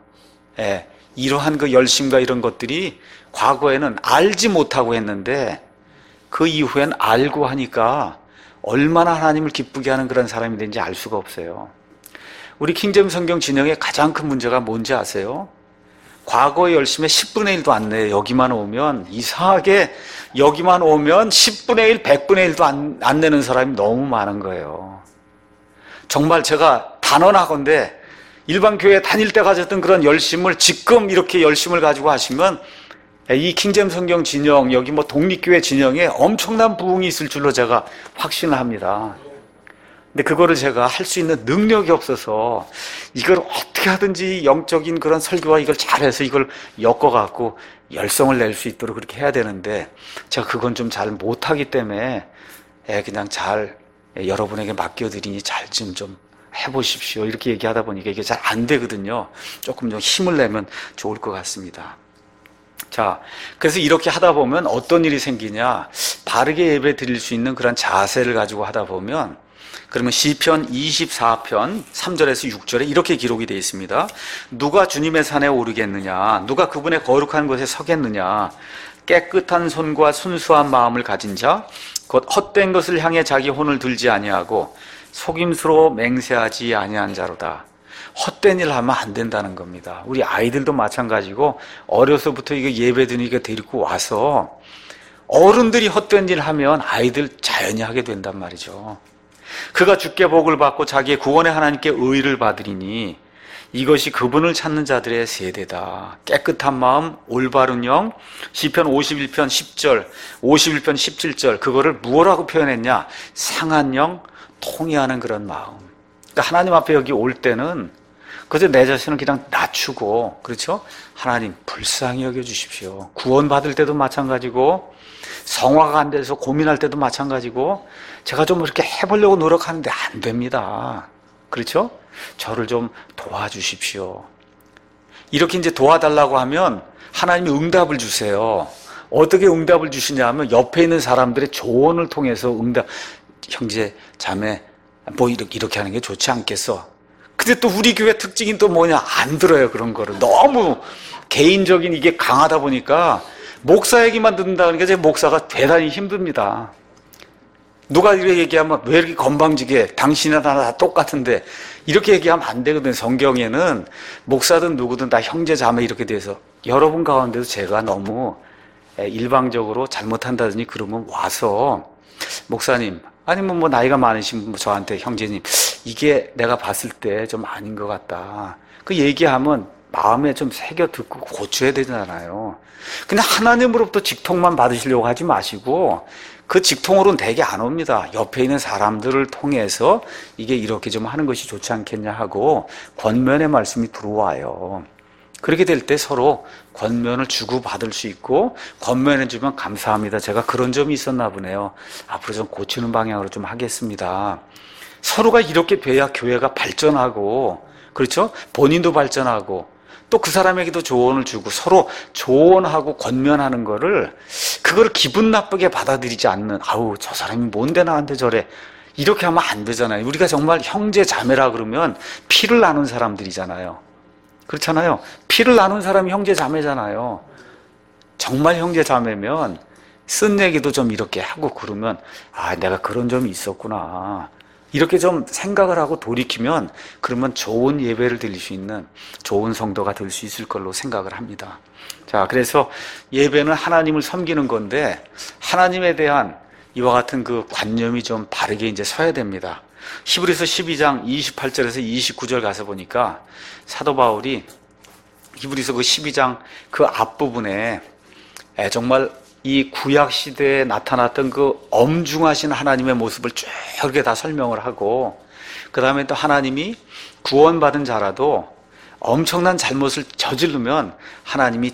이러한 그 열심과 이런 것들이 과거에는 알지 못하고 했는데 그 이후엔 알고 하니까 얼마나 하나님을 기쁘게 하는 그런 사람이 된지 알 수가 없어요. 우리 킹제임 성경 진영의 가장 큰 문제가 뭔지 아세요? 과거의 열심에 십분의 일도 안 내요. 여기만 오면 이상하게 여기만 오면 십분의 일, 백분의 일도 안, 안 내는 사람이 너무 많은 거예요. 정말 제가 다 단언하건대 일반 교회 다닐 때 가졌던 그런 열심을 지금 이렇게 열심을 가지고 하시면 이 킹잼 성경 진영, 여기 뭐 독립교회 진영에 엄청난 부흥이 있을 줄로 제가 확신을 합니다. 근데 그거를 제가 할 수 있는 능력이 없어서 이걸 어떻게 하든지 영적인 그런 설교와 이걸 잘해서 이걸 엮어갖고 열성을 낼 수 있도록 그렇게 해야 되는데 제가 그건 좀 잘 못하기 때문에 그냥 잘 여러분에게 맡겨드리니 잘 좀 좀 해보십시오. 이렇게 얘기하다 보니까 이게 잘 안 되거든요. 조금 좀 힘을 내면 좋을 것 같습니다. 자, 그래서 이렇게 하다 보면 어떤 일이 생기냐? 바르게 예배 드릴 수 있는 그런 자세를 가지고 하다 보면 그러면 시편 이십사 편 삼 절에서 육 절에 이렇게 기록이 되어 있습니다. 누가 주님의 산에 오르겠느냐? 누가 그분의 거룩한 곳에 서겠느냐? 깨끗한 손과 순수한 마음을 가진 자, 곧 헛된 것을 향해 자기 혼을 들지 아니하고 속임수로 맹세하지 아니한 자로다. 헛된 일 하면 안 된다는 겁니다. 우리 아이들도 마찬가지고 어려서부터 이거 예배 드리니까 데리고 와서 어른들이 헛된 일 하면 아이들 자연히 하게 된단 말이죠. 그가 주께 복을 받고 자기의 구원의 하나님께 의를 받으리니 이것이 그분을 찾는 자들의 세대다. 깨끗한 마음, 올바른 영, 시편 오십일 편 십 절, 오십일 편 십칠 절, 그거를 무엇라고 표현했냐? 상한 영, 통회하는 그런 마음. 그러니까 하나님 앞에 여기 올 때는 그저 내 자신을 그냥 낮추고, 그렇죠? 하나님 불쌍히 여겨주십시오. 구원받을 때도 마찬가지고, 성화가 안 돼서 고민할 때도 마찬가지고, 제가 좀 이렇게 해보려고 노력하는데 안 됩니다. 그렇죠? 저를 좀 도와주십시오. 이렇게 이제 도와달라고 하면 하나님이 응답을 주세요. 어떻게 응답을 주시냐 하면 옆에 있는 사람들의 조언을 통해서 응답, 형제, 자매, 뭐 이렇게, 이렇게 하는 게 좋지 않겠어? 근데 또 우리 교회 특징이 또 뭐냐? 안 들어요, 그런 거를. 너무 개인적인 이게 강하다 보니까 목사 얘기만 듣는다 그러니까 제 목사가 대단히 힘듭니다. 누가 이렇게 얘기하면 왜 이렇게 건방지게 당신이나 나나 다 똑같은데 이렇게 얘기하면 안 되거든요. 성경에는 목사든 누구든 다 형제 자매 이렇게 돼서 여러분 가운데도 제가 너무 일방적으로 잘못한다더니 그러면 와서 목사님 아니면 뭐 나이가 많으신 분 저한테 형제님 이게 내가 봤을 때 좀 아닌 것 같다. 그 얘기하면 마음에 좀 새겨 듣고 고쳐야 되잖아요. 근데 하나님으로부터 직통만 받으시려고 하지 마시고 그 직통으로는 대개 안 옵니다. 옆에 있는 사람들을 통해서 이게 이렇게 좀 하는 것이 좋지 않겠냐 하고 권면의 말씀이 들어와요. 그렇게 될 때 서로 권면을 주고받을 수 있고 권면해 주면 감사합니다. 제가 그런 점이 있었나 보네요. 앞으로 좀 고치는 방향으로 좀 하겠습니다. 서로가 이렇게 돼야 교회가 발전하고 그렇죠? 본인도 발전하고 또 그 사람에게도 조언을 주고 서로 조언하고 권면하는 거를 그걸 기분 나쁘게 받아들이지 않는 아우 저 사람이 뭔데 나한테 저래 이렇게 하면 안 되잖아요. 우리가 정말 형제 자매라 그러면 피를 나눈 사람들이잖아요. 그렇잖아요. 피를 나눈 사람이 형제 자매잖아요. 정말 형제 자매면 쓴 얘기도 좀 이렇게 하고 그러면 아 내가 그런 점이 있었구나 이렇게 좀 생각을 하고 돌이키면 그러면 좋은 예배를 드릴 수 있는 좋은 성도가 될 수 있을 걸로 생각을 합니다. 자, 그래서 예배는 하나님을 섬기는 건데 하나님에 대한 이와 같은 그 관념이 좀 바르게 이제 서야 됩니다. 히브리서 십이 장 이십팔 절에서 이십구 절 가서 보니까 사도 바울이 히브리서 그 십이 장 그 앞부분에 정말 이 구약 시대에 나타났던 그 엄중하신 하나님의 모습을 쭉 이렇게 다 설명을 하고 그 다음에 또 하나님이 구원받은 자라도 엄청난 잘못을 저지르면 하나님이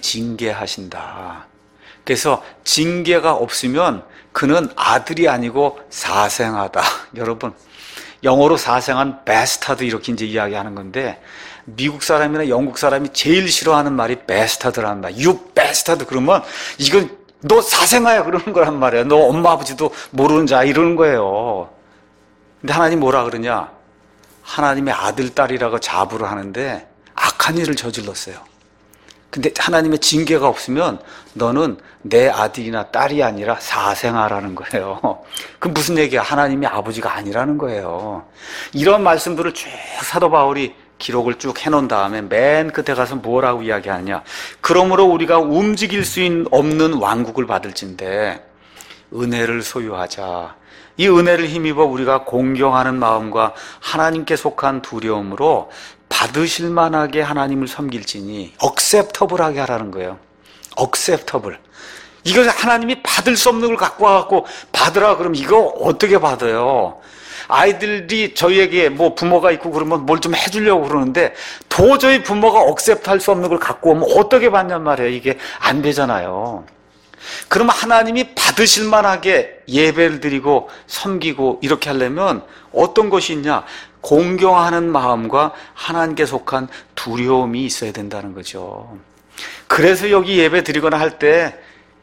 징계하신다. 그래서 징계가 없으면 그는 아들이 아니고 사생아다. 여러분 영어로 사생아는 베스타드 이렇게 이제 이야기하는 건데 미국 사람이나 영국 사람이 제일 싫어하는 말이 베스타드라는 말. You bastard 그러면 이건 너 사생아야 그러는 거란 말이야. 너 엄마 아버지도 모르는 자 이러는 거예요. 근데 하나님 뭐라 그러냐? 하나님의 아들 딸이라고 자부를 하는데 악한 일을 저질렀어요. 근데 하나님의 징계가 없으면 너는 내 아들이나 딸이 아니라 사생아라는 거예요. 그 무슨 얘기야? 하나님이 아버지가 아니라는 거예요. 이런 말씀들을 쭉 사도 바울이 기록을 쭉 해놓은 다음에 맨 끝에 가서 뭐라고 이야기하느냐. 그러므로 우리가 움직일 수 없는 왕국을 받을진대 은혜를 소유하자. 이 은혜를 힘입어 우리가 공경하는 마음과 하나님께 속한 두려움으로 받으실 만하게 하나님을 섬길지니 억셉터블하게 하라는 거예요. 억셉터블. 이거 하나님이 받을 수 없는 걸 갖고 와갖고 받으라 그러면 이거 어떻게 받아요? 아이들이 저희에게 뭐 부모가 있고 그러면 뭘 좀 해주려고 그러는데 도저히 부모가 억셉트할 수 없는 걸 갖고 오면 어떻게 받냔 말이에요. 이게 안 되잖아요. 그러면 하나님이 받으실 만하게 예배를 드리고 섬기고 이렇게 하려면 어떤 것이 있냐? 공경하는 마음과 하나님께 속한 두려움이 있어야 된다는 거죠. 그래서 여기 예배 드리거나 할 때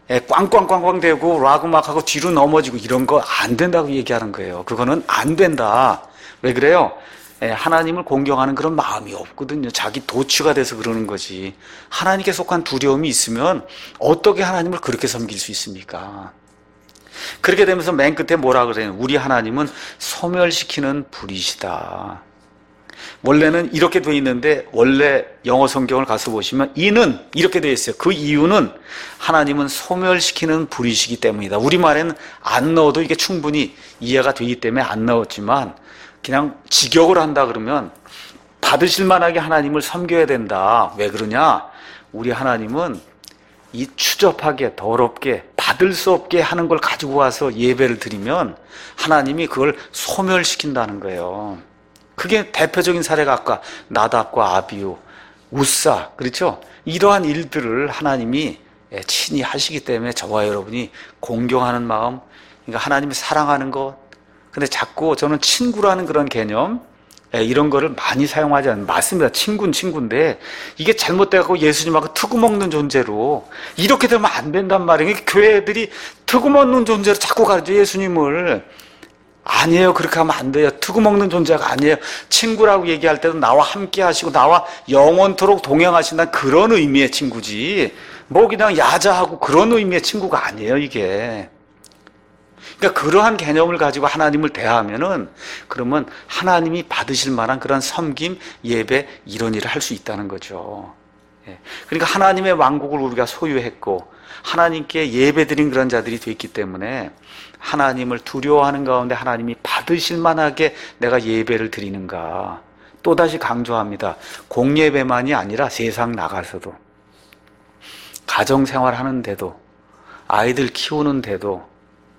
꽝꽝꽝꽝 대고 락음악하고 뒤로 넘어지고 이런 거 안 된다고 얘기하는 거예요. 그거는 안 된다. 왜 그래요? 하나님을 공경하는 그런 마음이 없거든요. 자기 도취가 돼서 그러는 거지. 하나님께 속한 두려움이 있으면 어떻게 하나님을 그렇게 섬길 수 있습니까? 그렇게 되면서 맨 끝에 뭐라 그래요? 우리 하나님은 소멸시키는 불이시다. 원래는 이렇게 돼 있는데 원래 영어 성경을 가서 보시면 이는 이렇게 돼 있어요. 그 이유는 하나님은 소멸시키는 불이시기 때문이다. 우리말에는 안 넣어도 이게 충분히 이해가 되기 때문에 안 넣었지만 그냥 직역을 한다 그러면 받으실 만하게 하나님을 섬겨야 된다. 왜 그러냐? 우리 하나님은 이 추접하게 더럽게 받을 수 없게 하는 걸 가지고 와서 예배를 드리면 하나님이 그걸 소멸시킨다는 거예요. 그게 대표적인 사례가 아까 나답과 아비후, 우사, 그렇죠? 이러한 일들을 하나님이 친히 하시기 때문에 저와 여러분이 공경하는 마음, 그러니까 하나님을 사랑하는 것. 근데 자꾸 저는 친구라는 그런 개념, 이런 거를 많이 사용하지 않는, 맞습니다. 친구는 친구인데 이게 잘못돼갖고 예수님하고 트구먹는 존재로 이렇게 되면 안 된단 말이에요. 교회 애들이 트구먹는 존재로 자꾸 가르쳐 예수님을. 아니에요. 그렇게 하면 안 돼요. 트구먹는 존재가 아니에요. 친구라고 얘기할 때도 나와 함께 하시고 나와 영원토록 동행하신다는 그런 의미의 친구지 뭐 그냥 야자하고 그런 의미의 친구가 아니에요. 이게 그러니까 그러한 개념을 가지고 하나님을 대하면은 그러면 하나님이 받으실 만한 그런 섬김, 예배 이런 일을 할 수 있다는 거죠. 그러니까 하나님의 왕국을 우리가 소유했고 하나님께 예배드린 그런 자들이 됐기 때문에 하나님을 두려워하는 가운데 하나님이 받으실 만하게 내가 예배를 드리는가. 또다시 강조합니다. 공예배만이 아니라 세상 나가서도 가정생활 하는데도 아이들 키우는데도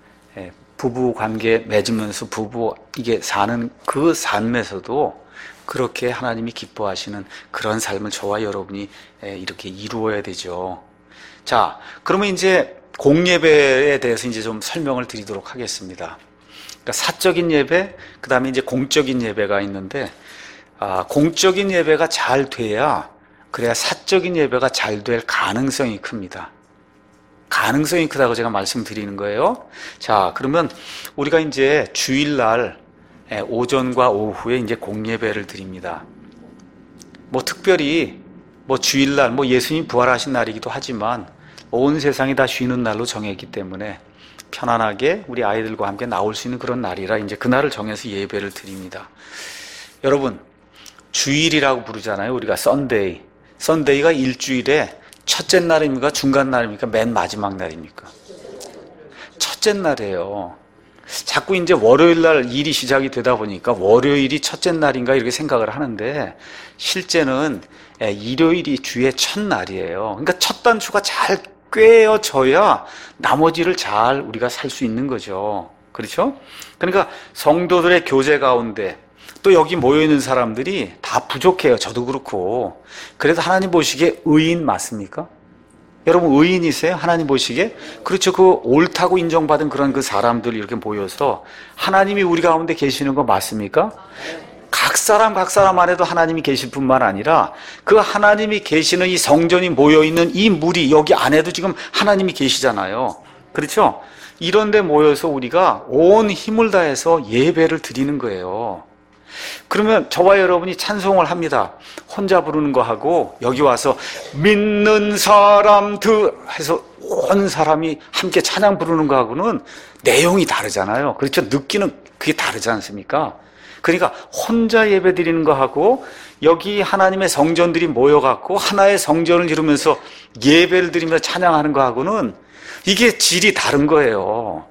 부부 관계 맺으면서 부부 이게 사는 그 삶에서도 그렇게 하나님이 기뻐하시는 그런 삶을 저와 여러분이 이렇게 이루어야 되죠. 자, 그러면 이제 공예배에 대해서 이제 좀 설명을 드리도록 하겠습니다. 그러니까 사적인 예배, 그 다음에 이제 공적인 예배가 있는데, 아, 공적인 예배가 잘 돼야, 그래야 사적인 예배가 잘 될 가능성이 큽니다. 가능성이 크다고 제가 말씀드리는 거예요. 자, 그러면 우리가 이제 주일날 오전과 오후에 이제 공예배를 드립니다. 뭐 특별히 뭐 주일날, 뭐 예수님 부활하신 날이기도 하지만 온 세상이 다 쉬는 날로 정했기 때문에 편안하게 우리 아이들과 함께 나올 수 있는 그런 날이라 이제 그날을 정해서 예배를 드립니다. 여러분, 주일이라고 부르잖아요. 우리가 썬데이. 썬데이가 일주일에 첫째 날입니까? 중간 날입니까? 맨 마지막 날입니까? 첫째 날이에요. 자꾸 이제 월요일 날 일이 시작이 되다 보니까 월요일이 첫째 날인가 이렇게 생각을 하는데 실제는 일요일이 주의 첫 날이에요. 그러니까 첫 단추가 잘 꿰어져야 나머지를 잘 우리가 살 수 있는 거죠. 그렇죠? 그러니까 성도들의 교제 가운데 또 여기 모여있는 사람들이 다 부족해요. 저도 그렇고. 그래도 하나님 보시기에 의인 맞습니까? 여러분 의인이세요? 하나님 보시기에? 그렇죠. 그 옳다고 인정받은 그런 그 사람들 이렇게 모여서 하나님이 우리 가운데 계시는 거 맞습니까? 각 사람 각 사람 안에도 하나님이 계실 뿐만 아니라 그 하나님이 계시는 이 성전이 모여있는 이 무리 여기 안에도 지금 하나님이 계시잖아요. 그렇죠? 이런 데 모여서 우리가 온 힘을 다해서 예배를 드리는 거예요. 그러면 저와 여러분이 찬송을 합니다. 혼자 부르는 거 하고 여기 와서 믿는 사람들 해서 온 사람이 함께 찬양 부르는 거 하고는 내용이 다르잖아요. 그렇죠? 느끼는 그게 다르지 않습니까? 그러니까 혼자 예배 드리는 거 하고 여기 하나님의 성전들이 모여갖고 하나의 성전을 이루면서 예배를 드리면서 찬양하는 거 하고는 이게 질이 다른 거예요.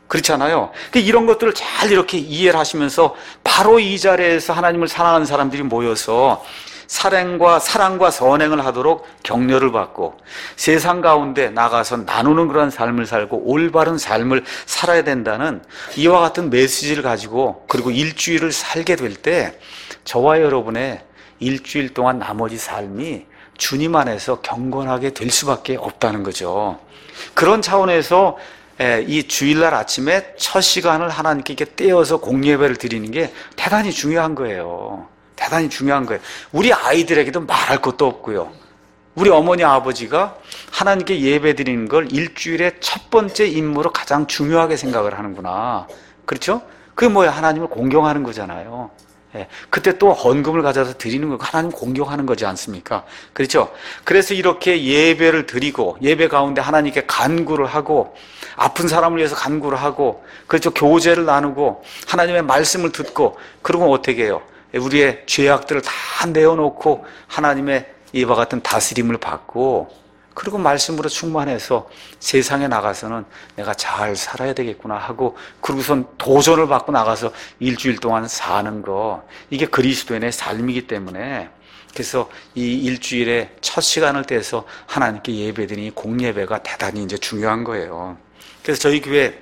그렇잖아요. 근데 이런 것들을 잘 이렇게 이해를 하시면서 바로 이 자리에서 하나님을 사랑하는 사람들이 모여서 사랑과 사랑과 선행을 하도록 격려를 받고 세상 가운데 나가서 나누는 그런 삶을 살고 올바른 삶을 살아야 된다는 이와 같은 메시지를 가지고 그리고 일주일을 살게 될 때 저와 여러분의 일주일 동안 나머지 삶이 주님 안에서 경건하게 될 수밖에 없다는 거죠. 그런 차원에서 이 주일날 아침에 첫 시간을 하나님께 이렇게 떼어서 공예배를 드리는 게 대단히 중요한 거예요. 대단히 중요한 거예요. 우리 아이들에게도 말할 것도 없고요. 우리 어머니 아버지가 하나님께 예배 드리는 걸 일주일의 첫 번째 임무로 가장 중요하게 생각을 하는구나. 그렇죠? 그게 뭐예요? 하나님을 공경하는 거잖아요. 예, 그때 또 헌금을 가져서 드리는 거 하나님 공경하는 거지 않습니까? 그렇죠? 그래서 이렇게 예배를 드리고 예배 가운데 하나님께 간구를 하고 아픈 사람을 위해서 간구를 하고 그렇죠? 교제를 나누고 하나님의 말씀을 듣고 그리고 어떻게 해요? 우리의 죄악들을 다 내어놓고 하나님의 이와 같은 다스림을 받고 그리고 말씀으로 충만해서 세상에 나가서는 내가 잘 살아야 되겠구나 하고 그러고선 도전을 받고 나가서 일주일 동안 사는 거 이게 그리스도인의 삶이기 때문에 그래서 이 일주일의 첫 시간을 떼서 하나님께 예배드리니 공예배가 대단히 이제 중요한 거예요. 그래서 저희 교회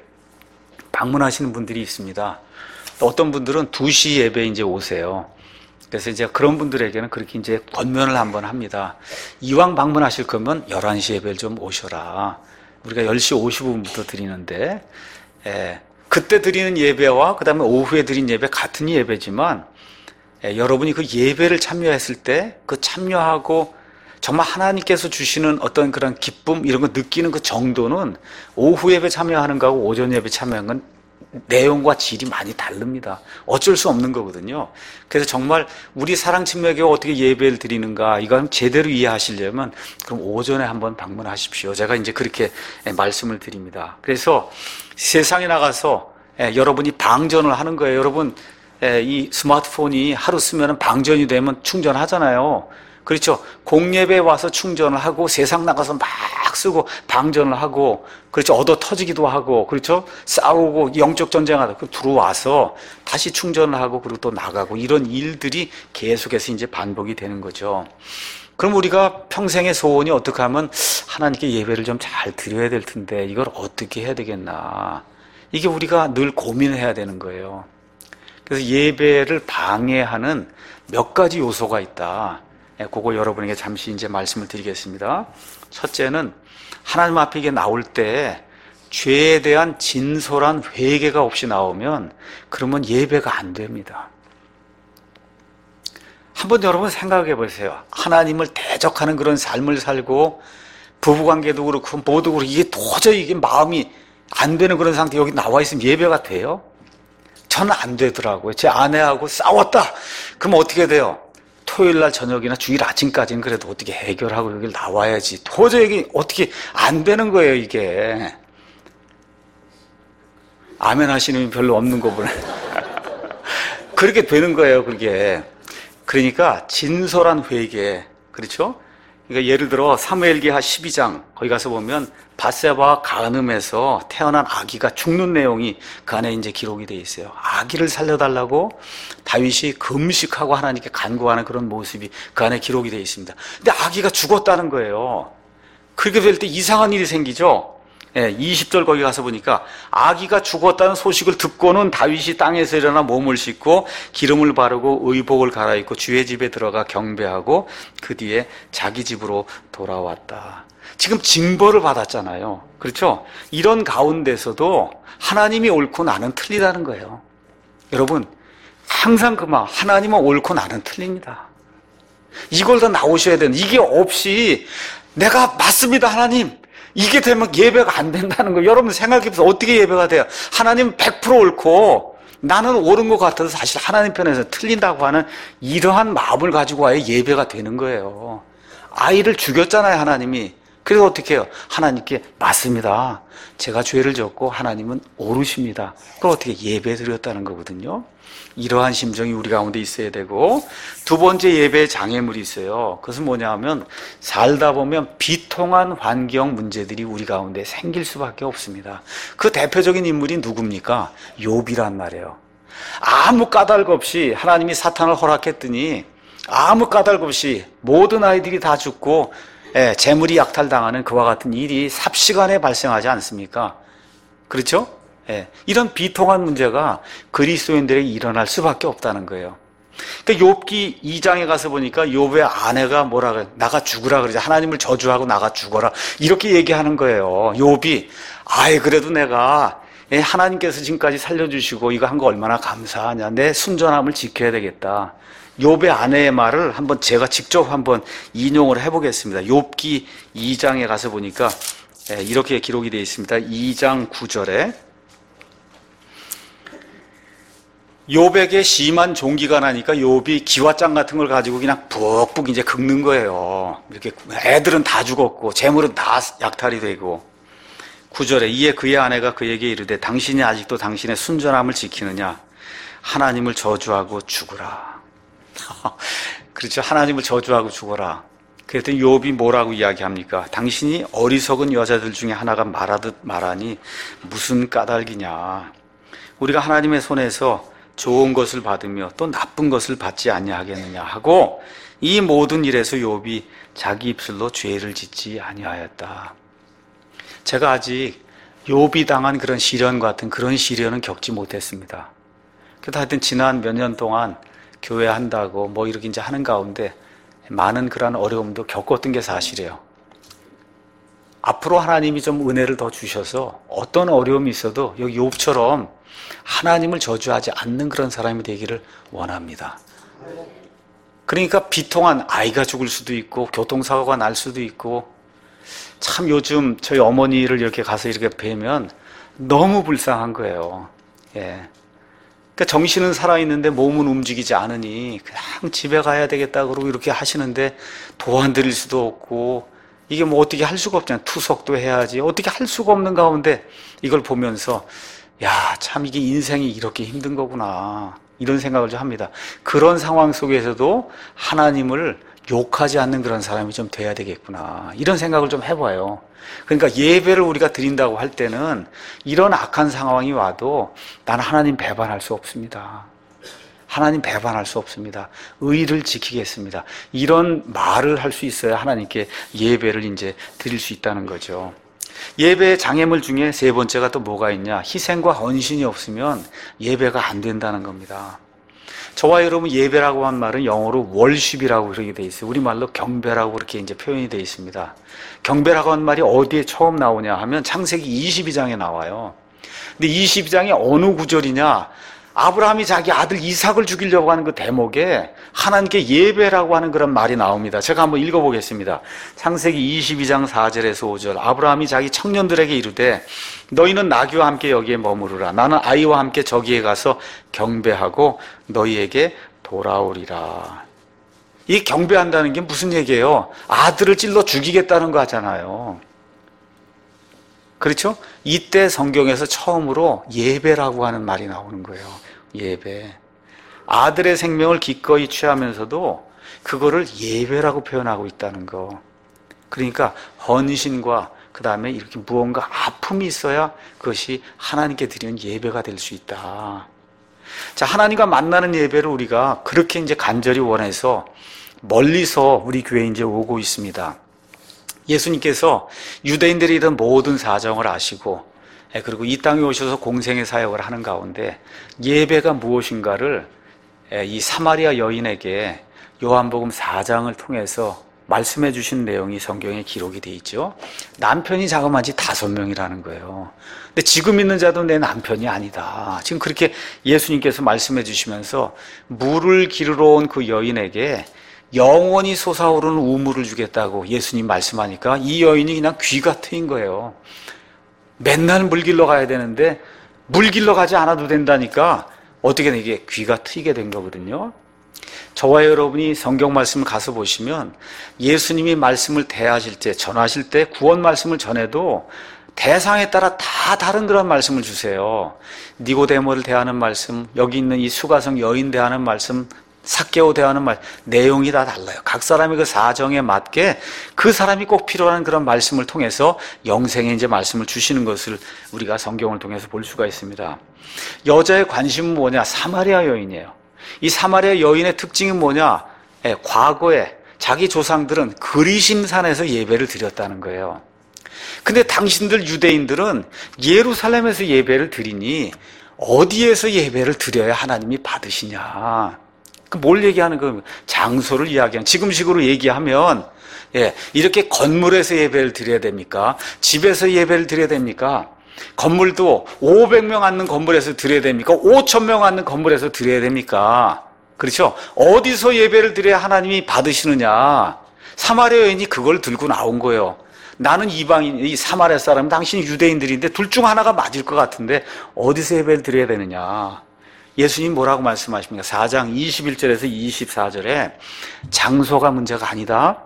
방문하시는 분들이 있습니다. 어떤 분들은 두 시 예배 이제 오세요. 그래서 이제 그런 분들에게는 그렇게 이제 권면을 한번 합니다. 이왕 방문하실 거면 열한 시 예배를 좀 오셔라. 우리가 열 시 오십오 분부터 드리는데, 예, 그때 드리는 예배와 그 다음에 오후에 드린 예배 같은 예배지만, 예, 여러분이 그 예배를 참여했을 때 그 참여하고 정말 하나님께서 주시는 어떤 그런 기쁨 이런 거 느끼는 그 정도는 오후 예배 참여하는 거하고 오전 예배 참여하는 건 내용과 질이 많이 다릅니다. 어쩔 수 없는 거거든요. 그래서 정말 우리 사랑친구에게 어떻게 예배를 드리는가 이건 제대로 이해하시려면 그럼 오전에 한번 방문하십시오. 제가 이제 그렇게 말씀을 드립니다. 그래서 세상에 나가서 여러분이 방전을 하는 거예요. 여러분 이 스마트폰이 하루 쓰면 방전이 되면 충전하잖아요. 그렇죠. 공예배에 와서 충전을 하고 세상 나가서 막 쓰고 방전을 하고 그렇죠. 얻어 터지기도 하고 그렇죠. 싸우고 영적 전쟁하다 그 들어와서 다시 충전을 하고 그리고 또 나가고 이런 일들이 계속해서 이제 반복이 되는 거죠. 그럼 우리가 평생의 소원이 어떻게 하면 하나님께 예배를 좀 잘 드려야 될 텐데 이걸 어떻게 해야 되겠나. 이게 우리가 늘 고민해야 되는 거예요. 그래서 예배를 방해하는 몇 가지 요소가 있다. 그거 여러분에게 잠시 이제 말씀을 드리겠습니다. 첫째는 하나님 앞에 이게 나올 때 죄에 대한 진솔한 회개가 없이 나오면 그러면 예배가 안 됩니다. 한번 여러분 생각해 보세요. 하나님을 대적하는 그런 삶을 살고 부부관계도 그렇고 모두 그렇고 이게 도저히 이게 마음이 안 되는 그런 상태 여기 나와 있으면 예배가 돼요? 저는 안 되더라고요. 제 아내하고 싸웠다. 그럼 어떻게 돼요? 토요일 날 저녁이나 주일 아침까지는 그래도 어떻게 해결하고 여길 나와야지. 도저히 이게 어떻게 안 되는 거예요, 이게. 아멘 하시는 분 별로 없는 거 보네. 그렇게 되는 거예요, 그게. 그러니까 진솔한 회개. 그렇죠? 그러니까 예를 들어 사무엘기하 십이 장 거기 가서 보면 밧세바와 간음에서 태어난 아기가 죽는 내용이 그 안에 이제 기록이 돼 있어요. 아기를 살려달라고 다윗이 금식하고 하나님께 간구하는 그런 모습이 그 안에 기록이 돼 있습니다. 근데 아기가 죽었다는 거예요. 그렇게 될 때 이상한 일이 생기죠. 예, 이십 절 거기 가서 보니까 아기가 죽었다는 소식을 듣고는 다윗이 땅에서 일어나 몸을 씻고 기름을 바르고 의복을 갈아입고 주의 집에 들어가 경배하고 그 뒤에 자기 집으로 돌아왔다. 지금 징벌을 받았잖아요. 그렇죠? 이런 가운데서도 하나님이 옳고 나는 틀리다는 거예요. 여러분 항상 그만 하나님은 옳고 나는 틀립니다. 이걸 다 나오셔야 되는 이게 없이 내가 맞습니다 하나님 이게 되면 예배가 안 된다는 거 여러분 생각해보세요. 어떻게 예배가 돼요? 하나님 백 퍼센트 옳고 나는 옳은 것 같아서 사실 하나님 편에서 틀린다고 하는 이러한 마음을 가지고 와야 예배가 되는 거예요. 아이를 죽였잖아요 하나님이. 그래서 어떻게 해요? 하나님께 맞습니다. 제가 죄를 졌고 하나님은 오르십니다. 그걸 어떻게 예배 드렸다는 거거든요. 이러한 심정이 우리 가운데 있어야 되고, 두 번째 예배의 장애물이 있어요. 그것은 뭐냐 하면 살다 보면 비통한 환경 문제들이 우리 가운데 생길 수밖에 없습니다. 그 대표적인 인물이 누굽니까? 욥이란 말이에요. 아무 까닭 없이 하나님이 사탄을 허락했더니 아무 까닭 없이 모든 아이들이 다 죽고 예, 재물이 약탈당하는 그와 같은 일이 삽시간에 발생하지 않습니까? 그렇죠? 예, 이런 비통한 문제가 그리스도인들에게 일어날 수밖에 없다는 거예요. 그러니까 욥기 이 장에 가서 보니까 욥의 아내가 뭐라 그래? 나가 죽으라 그러지. 하나님을 저주하고 나가 죽어라. 이렇게 얘기하는 거예요. 욥이 아이 그래도 내가 예, 하나님께서 지금까지 살려주시고 이거 한 거 얼마나 감사하냐. 내 순전함을 지켜야 되겠다. 욥의 아내의 말을 한번 제가 직접 한번 인용을 해보겠습니다. 욥기 이 장에 가서 보니까 예, 이렇게 기록이 되어 있습니다. 이 장 구 절에 욥에게 심한 종기가 나니까 욥이 기와장 같은 걸 가지고 그냥 푹푹 이제 긁는 거예요. 이렇게 애들은 다 죽었고 재물은 다 약탈이 되고. 구 절에 이에 그의 아내가 그에게 이르되 당신이 아직도 당신의 순전함을 지키느냐? 하나님을 저주하고 죽으라. 그렇죠. 하나님을 저주하고 죽어라. 그랬더니 욥이 뭐라고 이야기합니까? 당신이 어리석은 여자들 중에 하나가 말하듯 말하니 무슨 까닭이냐. 우리가 하나님의 손에서 좋은 것을 받으며 또 나쁜 것을 받지 아니하겠느냐 하고 이 모든 일에서 욥이 자기 입술로 죄를 짓지 아니하였다. 제가 아직 욥이 당한 그런 시련 같은 그런 시련은 겪지 못했습니다. 그래도 하여튼 지난 몇 년 동안 교회 한다고 뭐 이렇게 이제 하는 가운데 많은 그런 어려움도 겪었던 게 사실이에요. 앞으로 하나님이 좀 은혜를 더 주셔서 어떤 어려움이 있어도 여기 욥처럼 하나님을 저주하지 않는 그런 사람이 되기를 원합니다. 그러니까 비통한 아이가 죽을 수도 있고 교통사고가 날 수도 있고 참 요즘 저희 어머니를 이렇게 가서 이렇게 뵈면 너무 불쌍한 거예요. 예. 그러니까 정신은 살아있는데 몸은 움직이지 않으니 그냥 집에 가야 되겠다 그러고 이렇게 하시는데 도안 드릴 수도 없고 이게 뭐 어떻게 할 수가 없잖아요. 투석도 해야지. 어떻게 할 수가 없는 가운데 이걸 보면서 야, 참 이게 인생이 이렇게 힘든 거구나. 이런 생각을 좀 합니다. 그런 상황 속에서도 하나님을 욕하지 않는 그런 사람이 좀 돼야 되겠구나. 이런 생각을 좀 해봐요. 그러니까 예배를 우리가 드린다고 할 때는 이런 악한 상황이 와도 나는 하나님 배반할 수 없습니다. 하나님 배반할 수 없습니다. 의를 지키겠습니다. 이런 말을 할 수 있어야 하나님께 예배를 이제 드릴 수 있다는 거죠. 예배의 장애물 중에 세 번째가 또 뭐가 있냐? 희생과 헌신이 없으면 예배가 안 된다는 겁니다. 저와 여러분 예배라고 한 말은 영어로 월십이라고 그렇게 돼 있어요. 우리말로 경배라고 그렇게 이제 표현이 돼 있습니다. 경배라고 한 말이 어디에 처음 나오냐 하면 창세기 이십이 장에 나와요. 근데 이십이 장이 어느 구절이냐? 아브라함이 자기 아들 이삭을 죽이려고 하는 그 대목에 하나님께 예배라고 하는 그런 말이 나옵니다. 제가 한번 읽어보겠습니다. 창세기 이십이 장 사 절에서 오 절. 아브라함이 자기 청년들에게 이르되 너희는 나귀와 함께 여기에 머무르라. 나는 아이와 함께 저기에 가서 경배하고 너희에게 돌아오리라. 이 경배한다는 게 무슨 얘기예요? 아들을 찔러 죽이겠다는 거 하잖아요. 그렇죠? 이때 성경에서 처음으로 예배라고 하는 말이 나오는 거예요. 예배. 아들의 생명을 기꺼이 취하면서도 그거를 예배라고 표현하고 있다는 거. 그러니까 헌신과 그 다음에 이렇게 무언가 아픔이 있어야 그것이 하나님께 드리는 예배가 될 수 있다. 자, 하나님과 만나는 예배를 우리가 그렇게 이제 간절히 원해서 멀리서 우리 교회에 이제 오고 있습니다. 예수님께서 유대인들이 이런 모든 사정을 아시고 그리고 이 땅에 오셔서 공생의 사역을 하는 가운데 예배가 무엇인가를 이 사마리아 여인에게 요한복음 사 장을 통해서 말씀해 주신 내용이 성경에 기록이 되어 있죠. 남편이 자그마치 다섯 명이라는 거예요. 근데 지금 있는 자도 내 남편이 아니다. 지금 그렇게 예수님께서 말씀해 주시면서 물을 기르러 온 그 여인에게 영원히 솟아오르는 우물을 주겠다고 예수님 말씀하니까 이 여인이 그냥 귀가 트인 거예요. 맨날 물 길러 가야 되는데 물 길러 가지 않아도 된다니까 어떻게 이게 귀가 트이게 된 거거든요. 저와 여러분이 성경 말씀을 가서 보시면 예수님이 말씀을 대하실 때, 전하실 때 구원 말씀을 전해도 대상에 따라 다 다른 그런 말씀을 주세요. 니고데모를 대하는 말씀, 여기 있는 이 수가성 여인 대하는 말씀, 삭개오 대하는 말, 내용이 다 달라요. 각 사람의 그 사정에 맞게 그 사람이 꼭 필요한 그런 말씀을 통해서 영생의 이제 말씀을 주시는 것을 우리가 성경을 통해서 볼 수가 있습니다. 여자의 관심은 뭐냐? 사마리아 여인이에요. 이 사마리아 여인의 특징이 뭐냐? 예, 과거에 자기 조상들은 그리심산에서 예배를 드렸다는 거예요. 근데 당신들 유대인들은 예루살렘에서 예배를 드리니 어디에서 예배를 드려야 하나님이 받으시냐? 뭘 얘기하는 거예요? 장소를 이야기하는, 지금식으로 얘기하면, 예, 이렇게 건물에서 예배를 드려야 됩니까? 집에서 예배를 드려야 됩니까? 건물도 오백 명 앉는 건물에서 드려야 됩니까? 오천 명 앉는 건물에서 드려야 됩니까? 그렇죠? 어디서 예배를 드려야 하나님이 받으시느냐? 사마리아 여인이 그걸 들고 나온 거예요. 나는 이방인, 이 사마리아 사람, 당신이 유대인들인데 둘 중 하나가 맞을 것 같은데 어디서 예배를 드려야 되느냐? 예수님 뭐라고 말씀하십니까? 사 장 이십일 절에서 이십사 절에 장소가 문제가 아니다.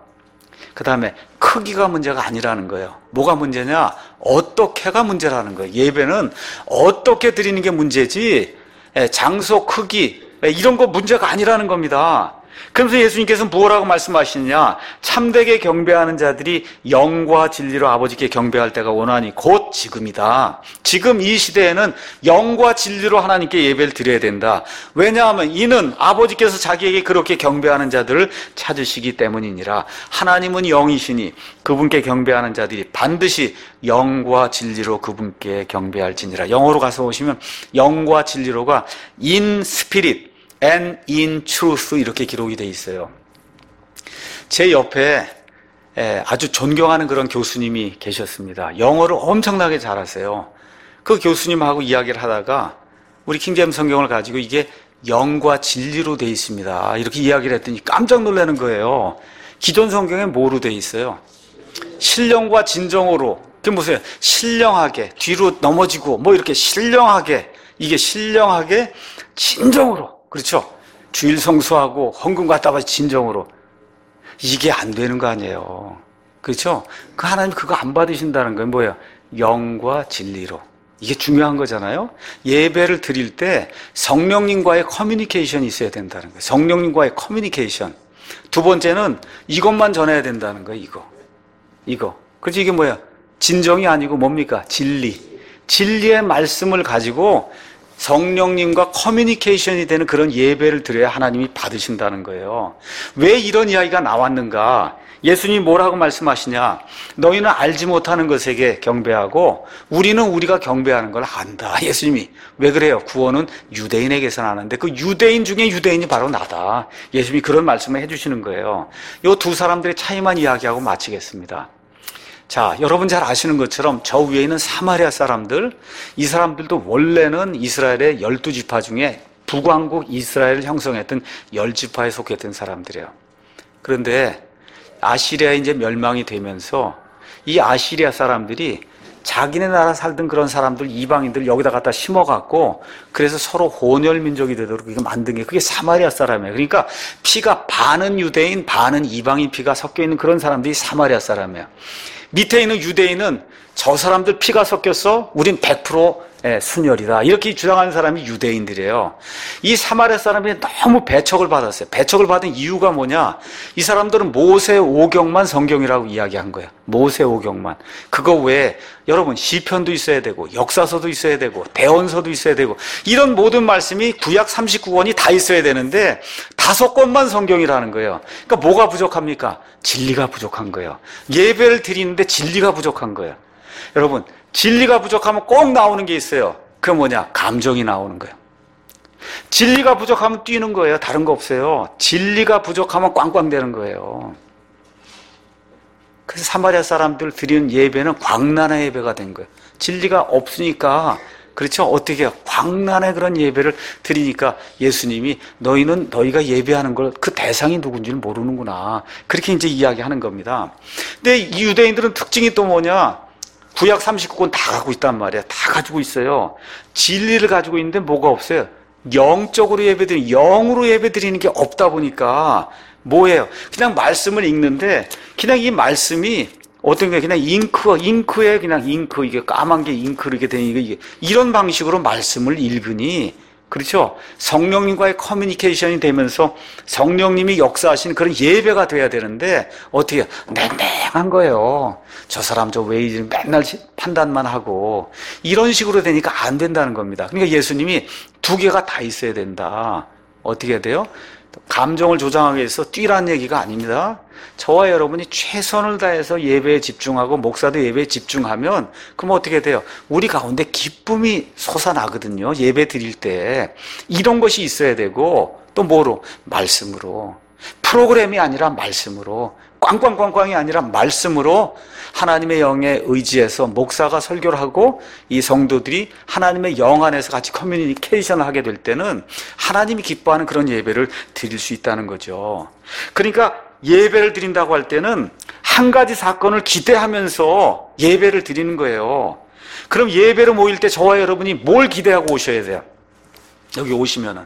그 다음에 크기가 문제가 아니라는 거예요. 뭐가 문제냐? 어떻게가 문제라는 거예요. 예배는 어떻게 드리는 게 문제지 장소, 크기 이런 거 문제가 아니라는 겁니다. 그러면서 예수님께서는 뭐라고 말씀하시느냐? 참되게 경배하는 자들이 영과 진리로 아버지께 경배할 때가 오나니 곧 지금이다. 지금 이 시대에는 영과 진리로 하나님께 예배를 드려야 된다. 왜냐하면 이는 아버지께서 자기에게 그렇게 경배하는 자들을 찾으시기 때문이니라. 하나님은 영이시니 그분께 경배하는 자들이 반드시 영과 진리로 그분께 경배할지니라. 영어로 가서 보시면 영과 진리로가 in spirit and in truth 이렇게 기록이 돼 있어요. 제 옆에 아주 존경하는 그런 교수님이 계셨습니다. 영어를 엄청나게 잘하세요. 그 교수님하고 이야기를 하다가 우리 킹제임스 성경을 가지고 이게 영과 진리로 돼 있습니다. 이렇게 이야기를 했더니 깜짝 놀라는 거예요. 기존 성경에 뭐로 돼 있어요? 신령과 진정으로. 그게 보세요. 신령하게, 뒤로 넘어지고 뭐 이렇게 신령하게, 이게 신령하게 진정으로. 그렇죠? 주일 성수하고 헌금 갖다 바치 진정으로. 이게 안 되는 거 아니에요. 그렇죠? 그 하나님 그거 안 받으신다는 건 뭐예요? 영과 진리로. 이게 중요한 거잖아요. 예배를 드릴 때 성령님과의 커뮤니케이션이 있어야 된다는 거예요. 성령님과의 커뮤니케이션. 두 번째는 이것만 전해야 된다는 거예요. 이거. 이거. 그렇지? 이게 뭐야? 진정이 아니고 뭡니까? 진리. 진리의 말씀을 가지고 성령님과 커뮤니케이션이 되는 그런 예배를 드려야 하나님이 받으신다는 거예요. 왜 이런 이야기가 나왔는가? 예수님이 뭐라고 말씀하시냐? 너희는 알지 못하는 것에게 경배하고 우리는 우리가 경배하는 걸 안다. 예수님이. 왜 그래요? 구원은 유대인에게서 나는데 그 유대인 중에 유대인이 바로 나다. 예수님이 그런 말씀을 해주시는 거예요. 이 두 사람들의 차이만 이야기하고 마치겠습니다. 자, 여러분 잘 아시는 것처럼 저 위에 있는 사마리아 사람들, 이 사람들도 원래는 이스라엘의 열두 지파 중에 북왕국 이스라엘을 형성했던 열 지파에 속했던 사람들이에요. 그런데 아시리아 이제 멸망이 되면서 이 아시리아 사람들이 자기네 나라 살던 그런 사람들, 이방인들 여기다 갖다 심어갖고 그래서 서로 혼혈 민족이 되도록 이거 만든 게 그게 사마리아 사람이에요. 그러니까 피가 반은 유대인, 반은 이방인 피가 섞여 있는 그런 사람들이 사마리아 사람이에요. 밑에 있는 유대인은 저 사람들 피가 섞였어? 우린 백 퍼센트 순혈이다. 이렇게 주장하는 사람이 유대인들이에요. 이 사마리아 사람이 너무 배척을 받았어요. 배척을 받은 이유가 뭐냐? 이 사람들은 모세 오경만 성경이라고 이야기한 거예요. 모세 오경만. 그거 외에 여러분 시편도 있어야 되고 역사서도 있어야 되고 대언서도 있어야 되고 이런 모든 말씀이 구약 삼십구 권이 다 있어야 되는데 다섯 권만 성경이라는 거예요. 그러니까 뭐가 부족합니까? 진리가 부족한 거예요. 예배를 드리는데 진리가 부족한 거예요. 여러분 진리가 부족하면 꼭 나오는 게 있어요. 그게 뭐냐? 감정이 나오는 거예요. 진리가 부족하면 뛰는 거예요. 다른 거 없어요. 진리가 부족하면 꽝꽝대는 거예요. 그래서 사마리아 사람들 드리는 예배는 광란의 예배가 된 거예요. 진리가 없으니까, 그렇죠? 어떻게 해요? 광란의 그런 예배를 드리니까 예수님이 너희는 너희가 예배하는 걸 그 대상이 누군지를 모르는구나. 그렇게 이제 이야기하는 겁니다. 근데 이 유대인들은 특징이 또 뭐냐? 구약 삼십구 권 다 갖고 있단 말이야. 다 가지고 있어요. 진리를 가지고 있는데 뭐가 없어요? 영적으로 예배드리는, 영으로 예배드리는 게 없다 보니까 뭐예요? 그냥 말씀을 읽는데 그냥 이 말씀이 어떤 게 그냥 잉크, 잉크에 그냥 잉크, 이게 까만 게 잉크로 이렇게 되는 이게 이런 방식으로 말씀을 읽으니, 그렇죠? 성령님과의 커뮤니케이션이 되면서 성령님이 역사하시는 그런 예배가 돼야 되는데 어떻게 냉랭한 거예요. 저 사람 저 왜 이제 맨날 판단만 하고 이런 식으로 되니까 안 된다는 겁니다. 그러니까 예수님이 두 개가 다 있어야 된다. 어떻게 해야 돼요? 감정을 조장하기 위해서 뛰란 얘기가 아닙니다. 저와 여러분이 최선을 다해서 예배에 집중하고 목사도 예배에 집중하면 그럼 어떻게 돼요? 우리 가운데 기쁨이 솟아나거든요. 예배 드릴 때 이런 것이 있어야 되고, 또 뭐로? 말씀으로. 프로그램이 아니라 말씀으로, 꽝꽝꽝꽝이 아니라 말씀으로 하나님의 영에 의지해서 목사가 설교를 하고 이 성도들이 하나님의 영 안에서 같이 커뮤니케이션을 하게 될 때는 하나님이 기뻐하는 그런 예배를 드릴 수 있다는 거죠. 그러니까 예배를 드린다고 할 때는 한 가지 사건을 기대하면서 예배를 드리는 거예요. 그럼 예배로 모일 때 저와 여러분이 뭘 기대하고 오셔야 돼요? 여기 오시면은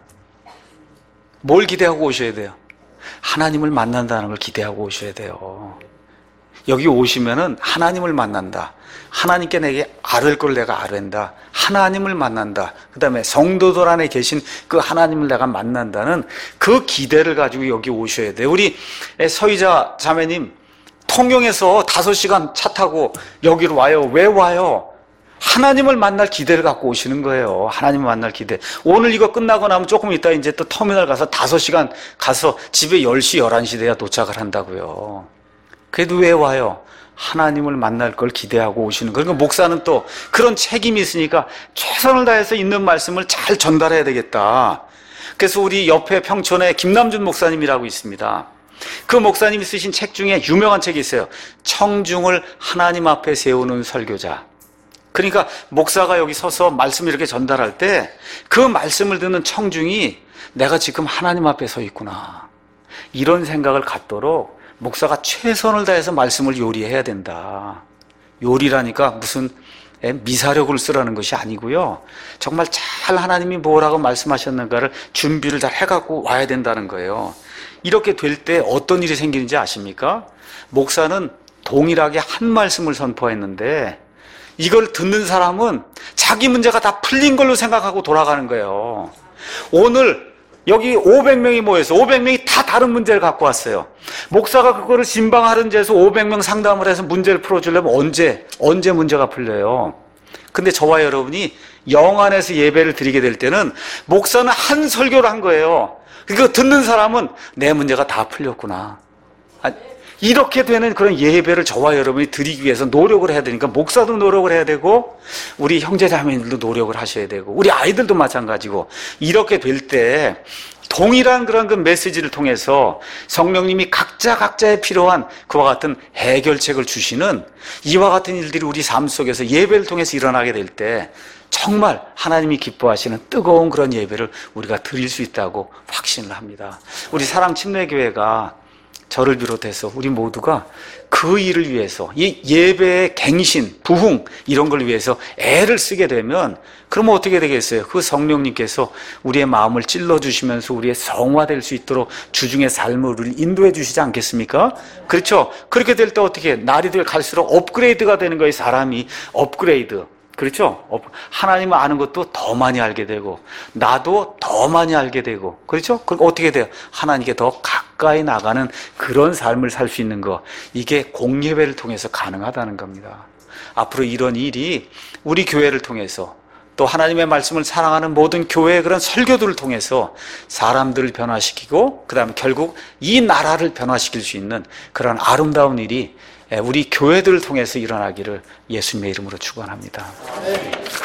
뭘 기대하고 오셔야 돼요? 하나님을 만난다는 걸 기대하고 오셔야 돼요. 여기 오시면은 하나님을 만난다. 하나님께 내게 아를 걸 내가 아랜다. 하나님을 만난다. 그 다음에 성도들 안에 계신 그 하나님을 내가 만난다는 그 기대를 가지고 여기 오셔야 돼요. 우리 서희자 자매님 통영에서 다섯 시간 차 타고 여기로 와요. 왜 와요? 하나님을 만날 기대를 갖고 오시는 거예요. 하나님을 만날 기대. 오늘 이거 끝나고 나면 조금 이따 이제 또 터미널 가서 다섯 시간 가서 집에 열 시, 열한 시 돼야 도착을 한다고요. 그래도 왜 와요? 하나님을 만날 걸 기대하고 오시는 거예요. 그러니까 목사는 또 그런 책임이 있으니까 최선을 다해서 있는 말씀을 잘 전달해야 되겠다. 그래서 우리 옆에 평촌에 김남준 목사님이라고 있습니다. 그 목사님이 쓰신 책 중에 유명한 책이 있어요. 청중을 하나님 앞에 세우는 설교자. 그러니까 목사가 여기 서서 말씀을 이렇게 전달할 때 그 말씀을 듣는 청중이 내가 지금 하나님 앞에 서 있구나, 이런 생각을 갖도록 목사가 최선을 다해서 말씀을 요리해야 된다. 요리라니까 무슨 미사력을 쓰라는 것이 아니고요. 정말 잘 하나님이 뭐라고 말씀하셨는가를 준비를 잘 해갖고 와야 된다는 거예요. 이렇게 될 때 어떤 일이 생기는지 아십니까? 목사는 동일하게 한 말씀을 선포했는데 이걸 듣는 사람은 자기 문제가 다 풀린 걸로 생각하고 돌아가는 거예요. 오늘 여기 오백 명이 모여서 오백 명이 다 다른 문제를 갖고 왔어요. 목사가 그거를 진방하는 데서 오백 명 상담을 해서 문제를 풀어주려면 언제, 언제 문제가 풀려요? 근데 저와 여러분이 영 안에서 예배를 드리게 될 때는 목사는 한 설교를 한 거예요. 그거 듣는 사람은 내 문제가 다 풀렸구나. 이렇게 되는 그런 예배를 저와 여러분이 드리기 위해서 노력을 해야 되니까 목사도 노력을 해야 되고 우리 형제자매들도 노력을 하셔야 되고 우리 아이들도 마찬가지고, 이렇게 될 때 동일한 그런 그 메시지를 통해서 성령님이 각자 각자에 필요한 그와 같은 해결책을 주시는 이와 같은 일들이 우리 삶 속에서 예배를 통해서 일어나게 될 때 정말 하나님이 기뻐하시는 뜨거운 그런 예배를 우리가 드릴 수 있다고 확신을 합니다. 우리 사랑침례교회가 저를 비롯해서 우리 모두가 그 일을 위해서, 이 예배의 갱신, 부흥 이런 걸 위해서 애를 쓰게 되면 그러면 어떻게 되겠어요? 그 성령님께서 우리의 마음을 찔러주시면서 우리의 성화될 수 있도록 주중의 삶을 우리를 인도해 주시지 않겠습니까? 그렇죠? 그렇게 될 때 어떻게 날이 될 갈수록 업그레이드가 되는 거예요. 사람이 업그레이드. 그렇죠? 하나님을 아는 것도 더 많이 알게 되고 나도 더 많이 알게 되고, 그렇죠? 그럼 어떻게 돼요? 하나님께 더 가까이 나가는 그런 삶을 살 수 있는 거, 이게 공예배를 통해서 가능하다는 겁니다. 앞으로 이런 일이 우리 교회를 통해서 또 하나님의 말씀을 사랑하는 모든 교회의 그런 설교들을 통해서 사람들을 변화시키고 그 다음에 결국 이 나라를 변화시킬 수 있는 그런 아름다운 일이 우리 교회들을 통해서 일어나기를 예수님의 이름으로 축원합니다.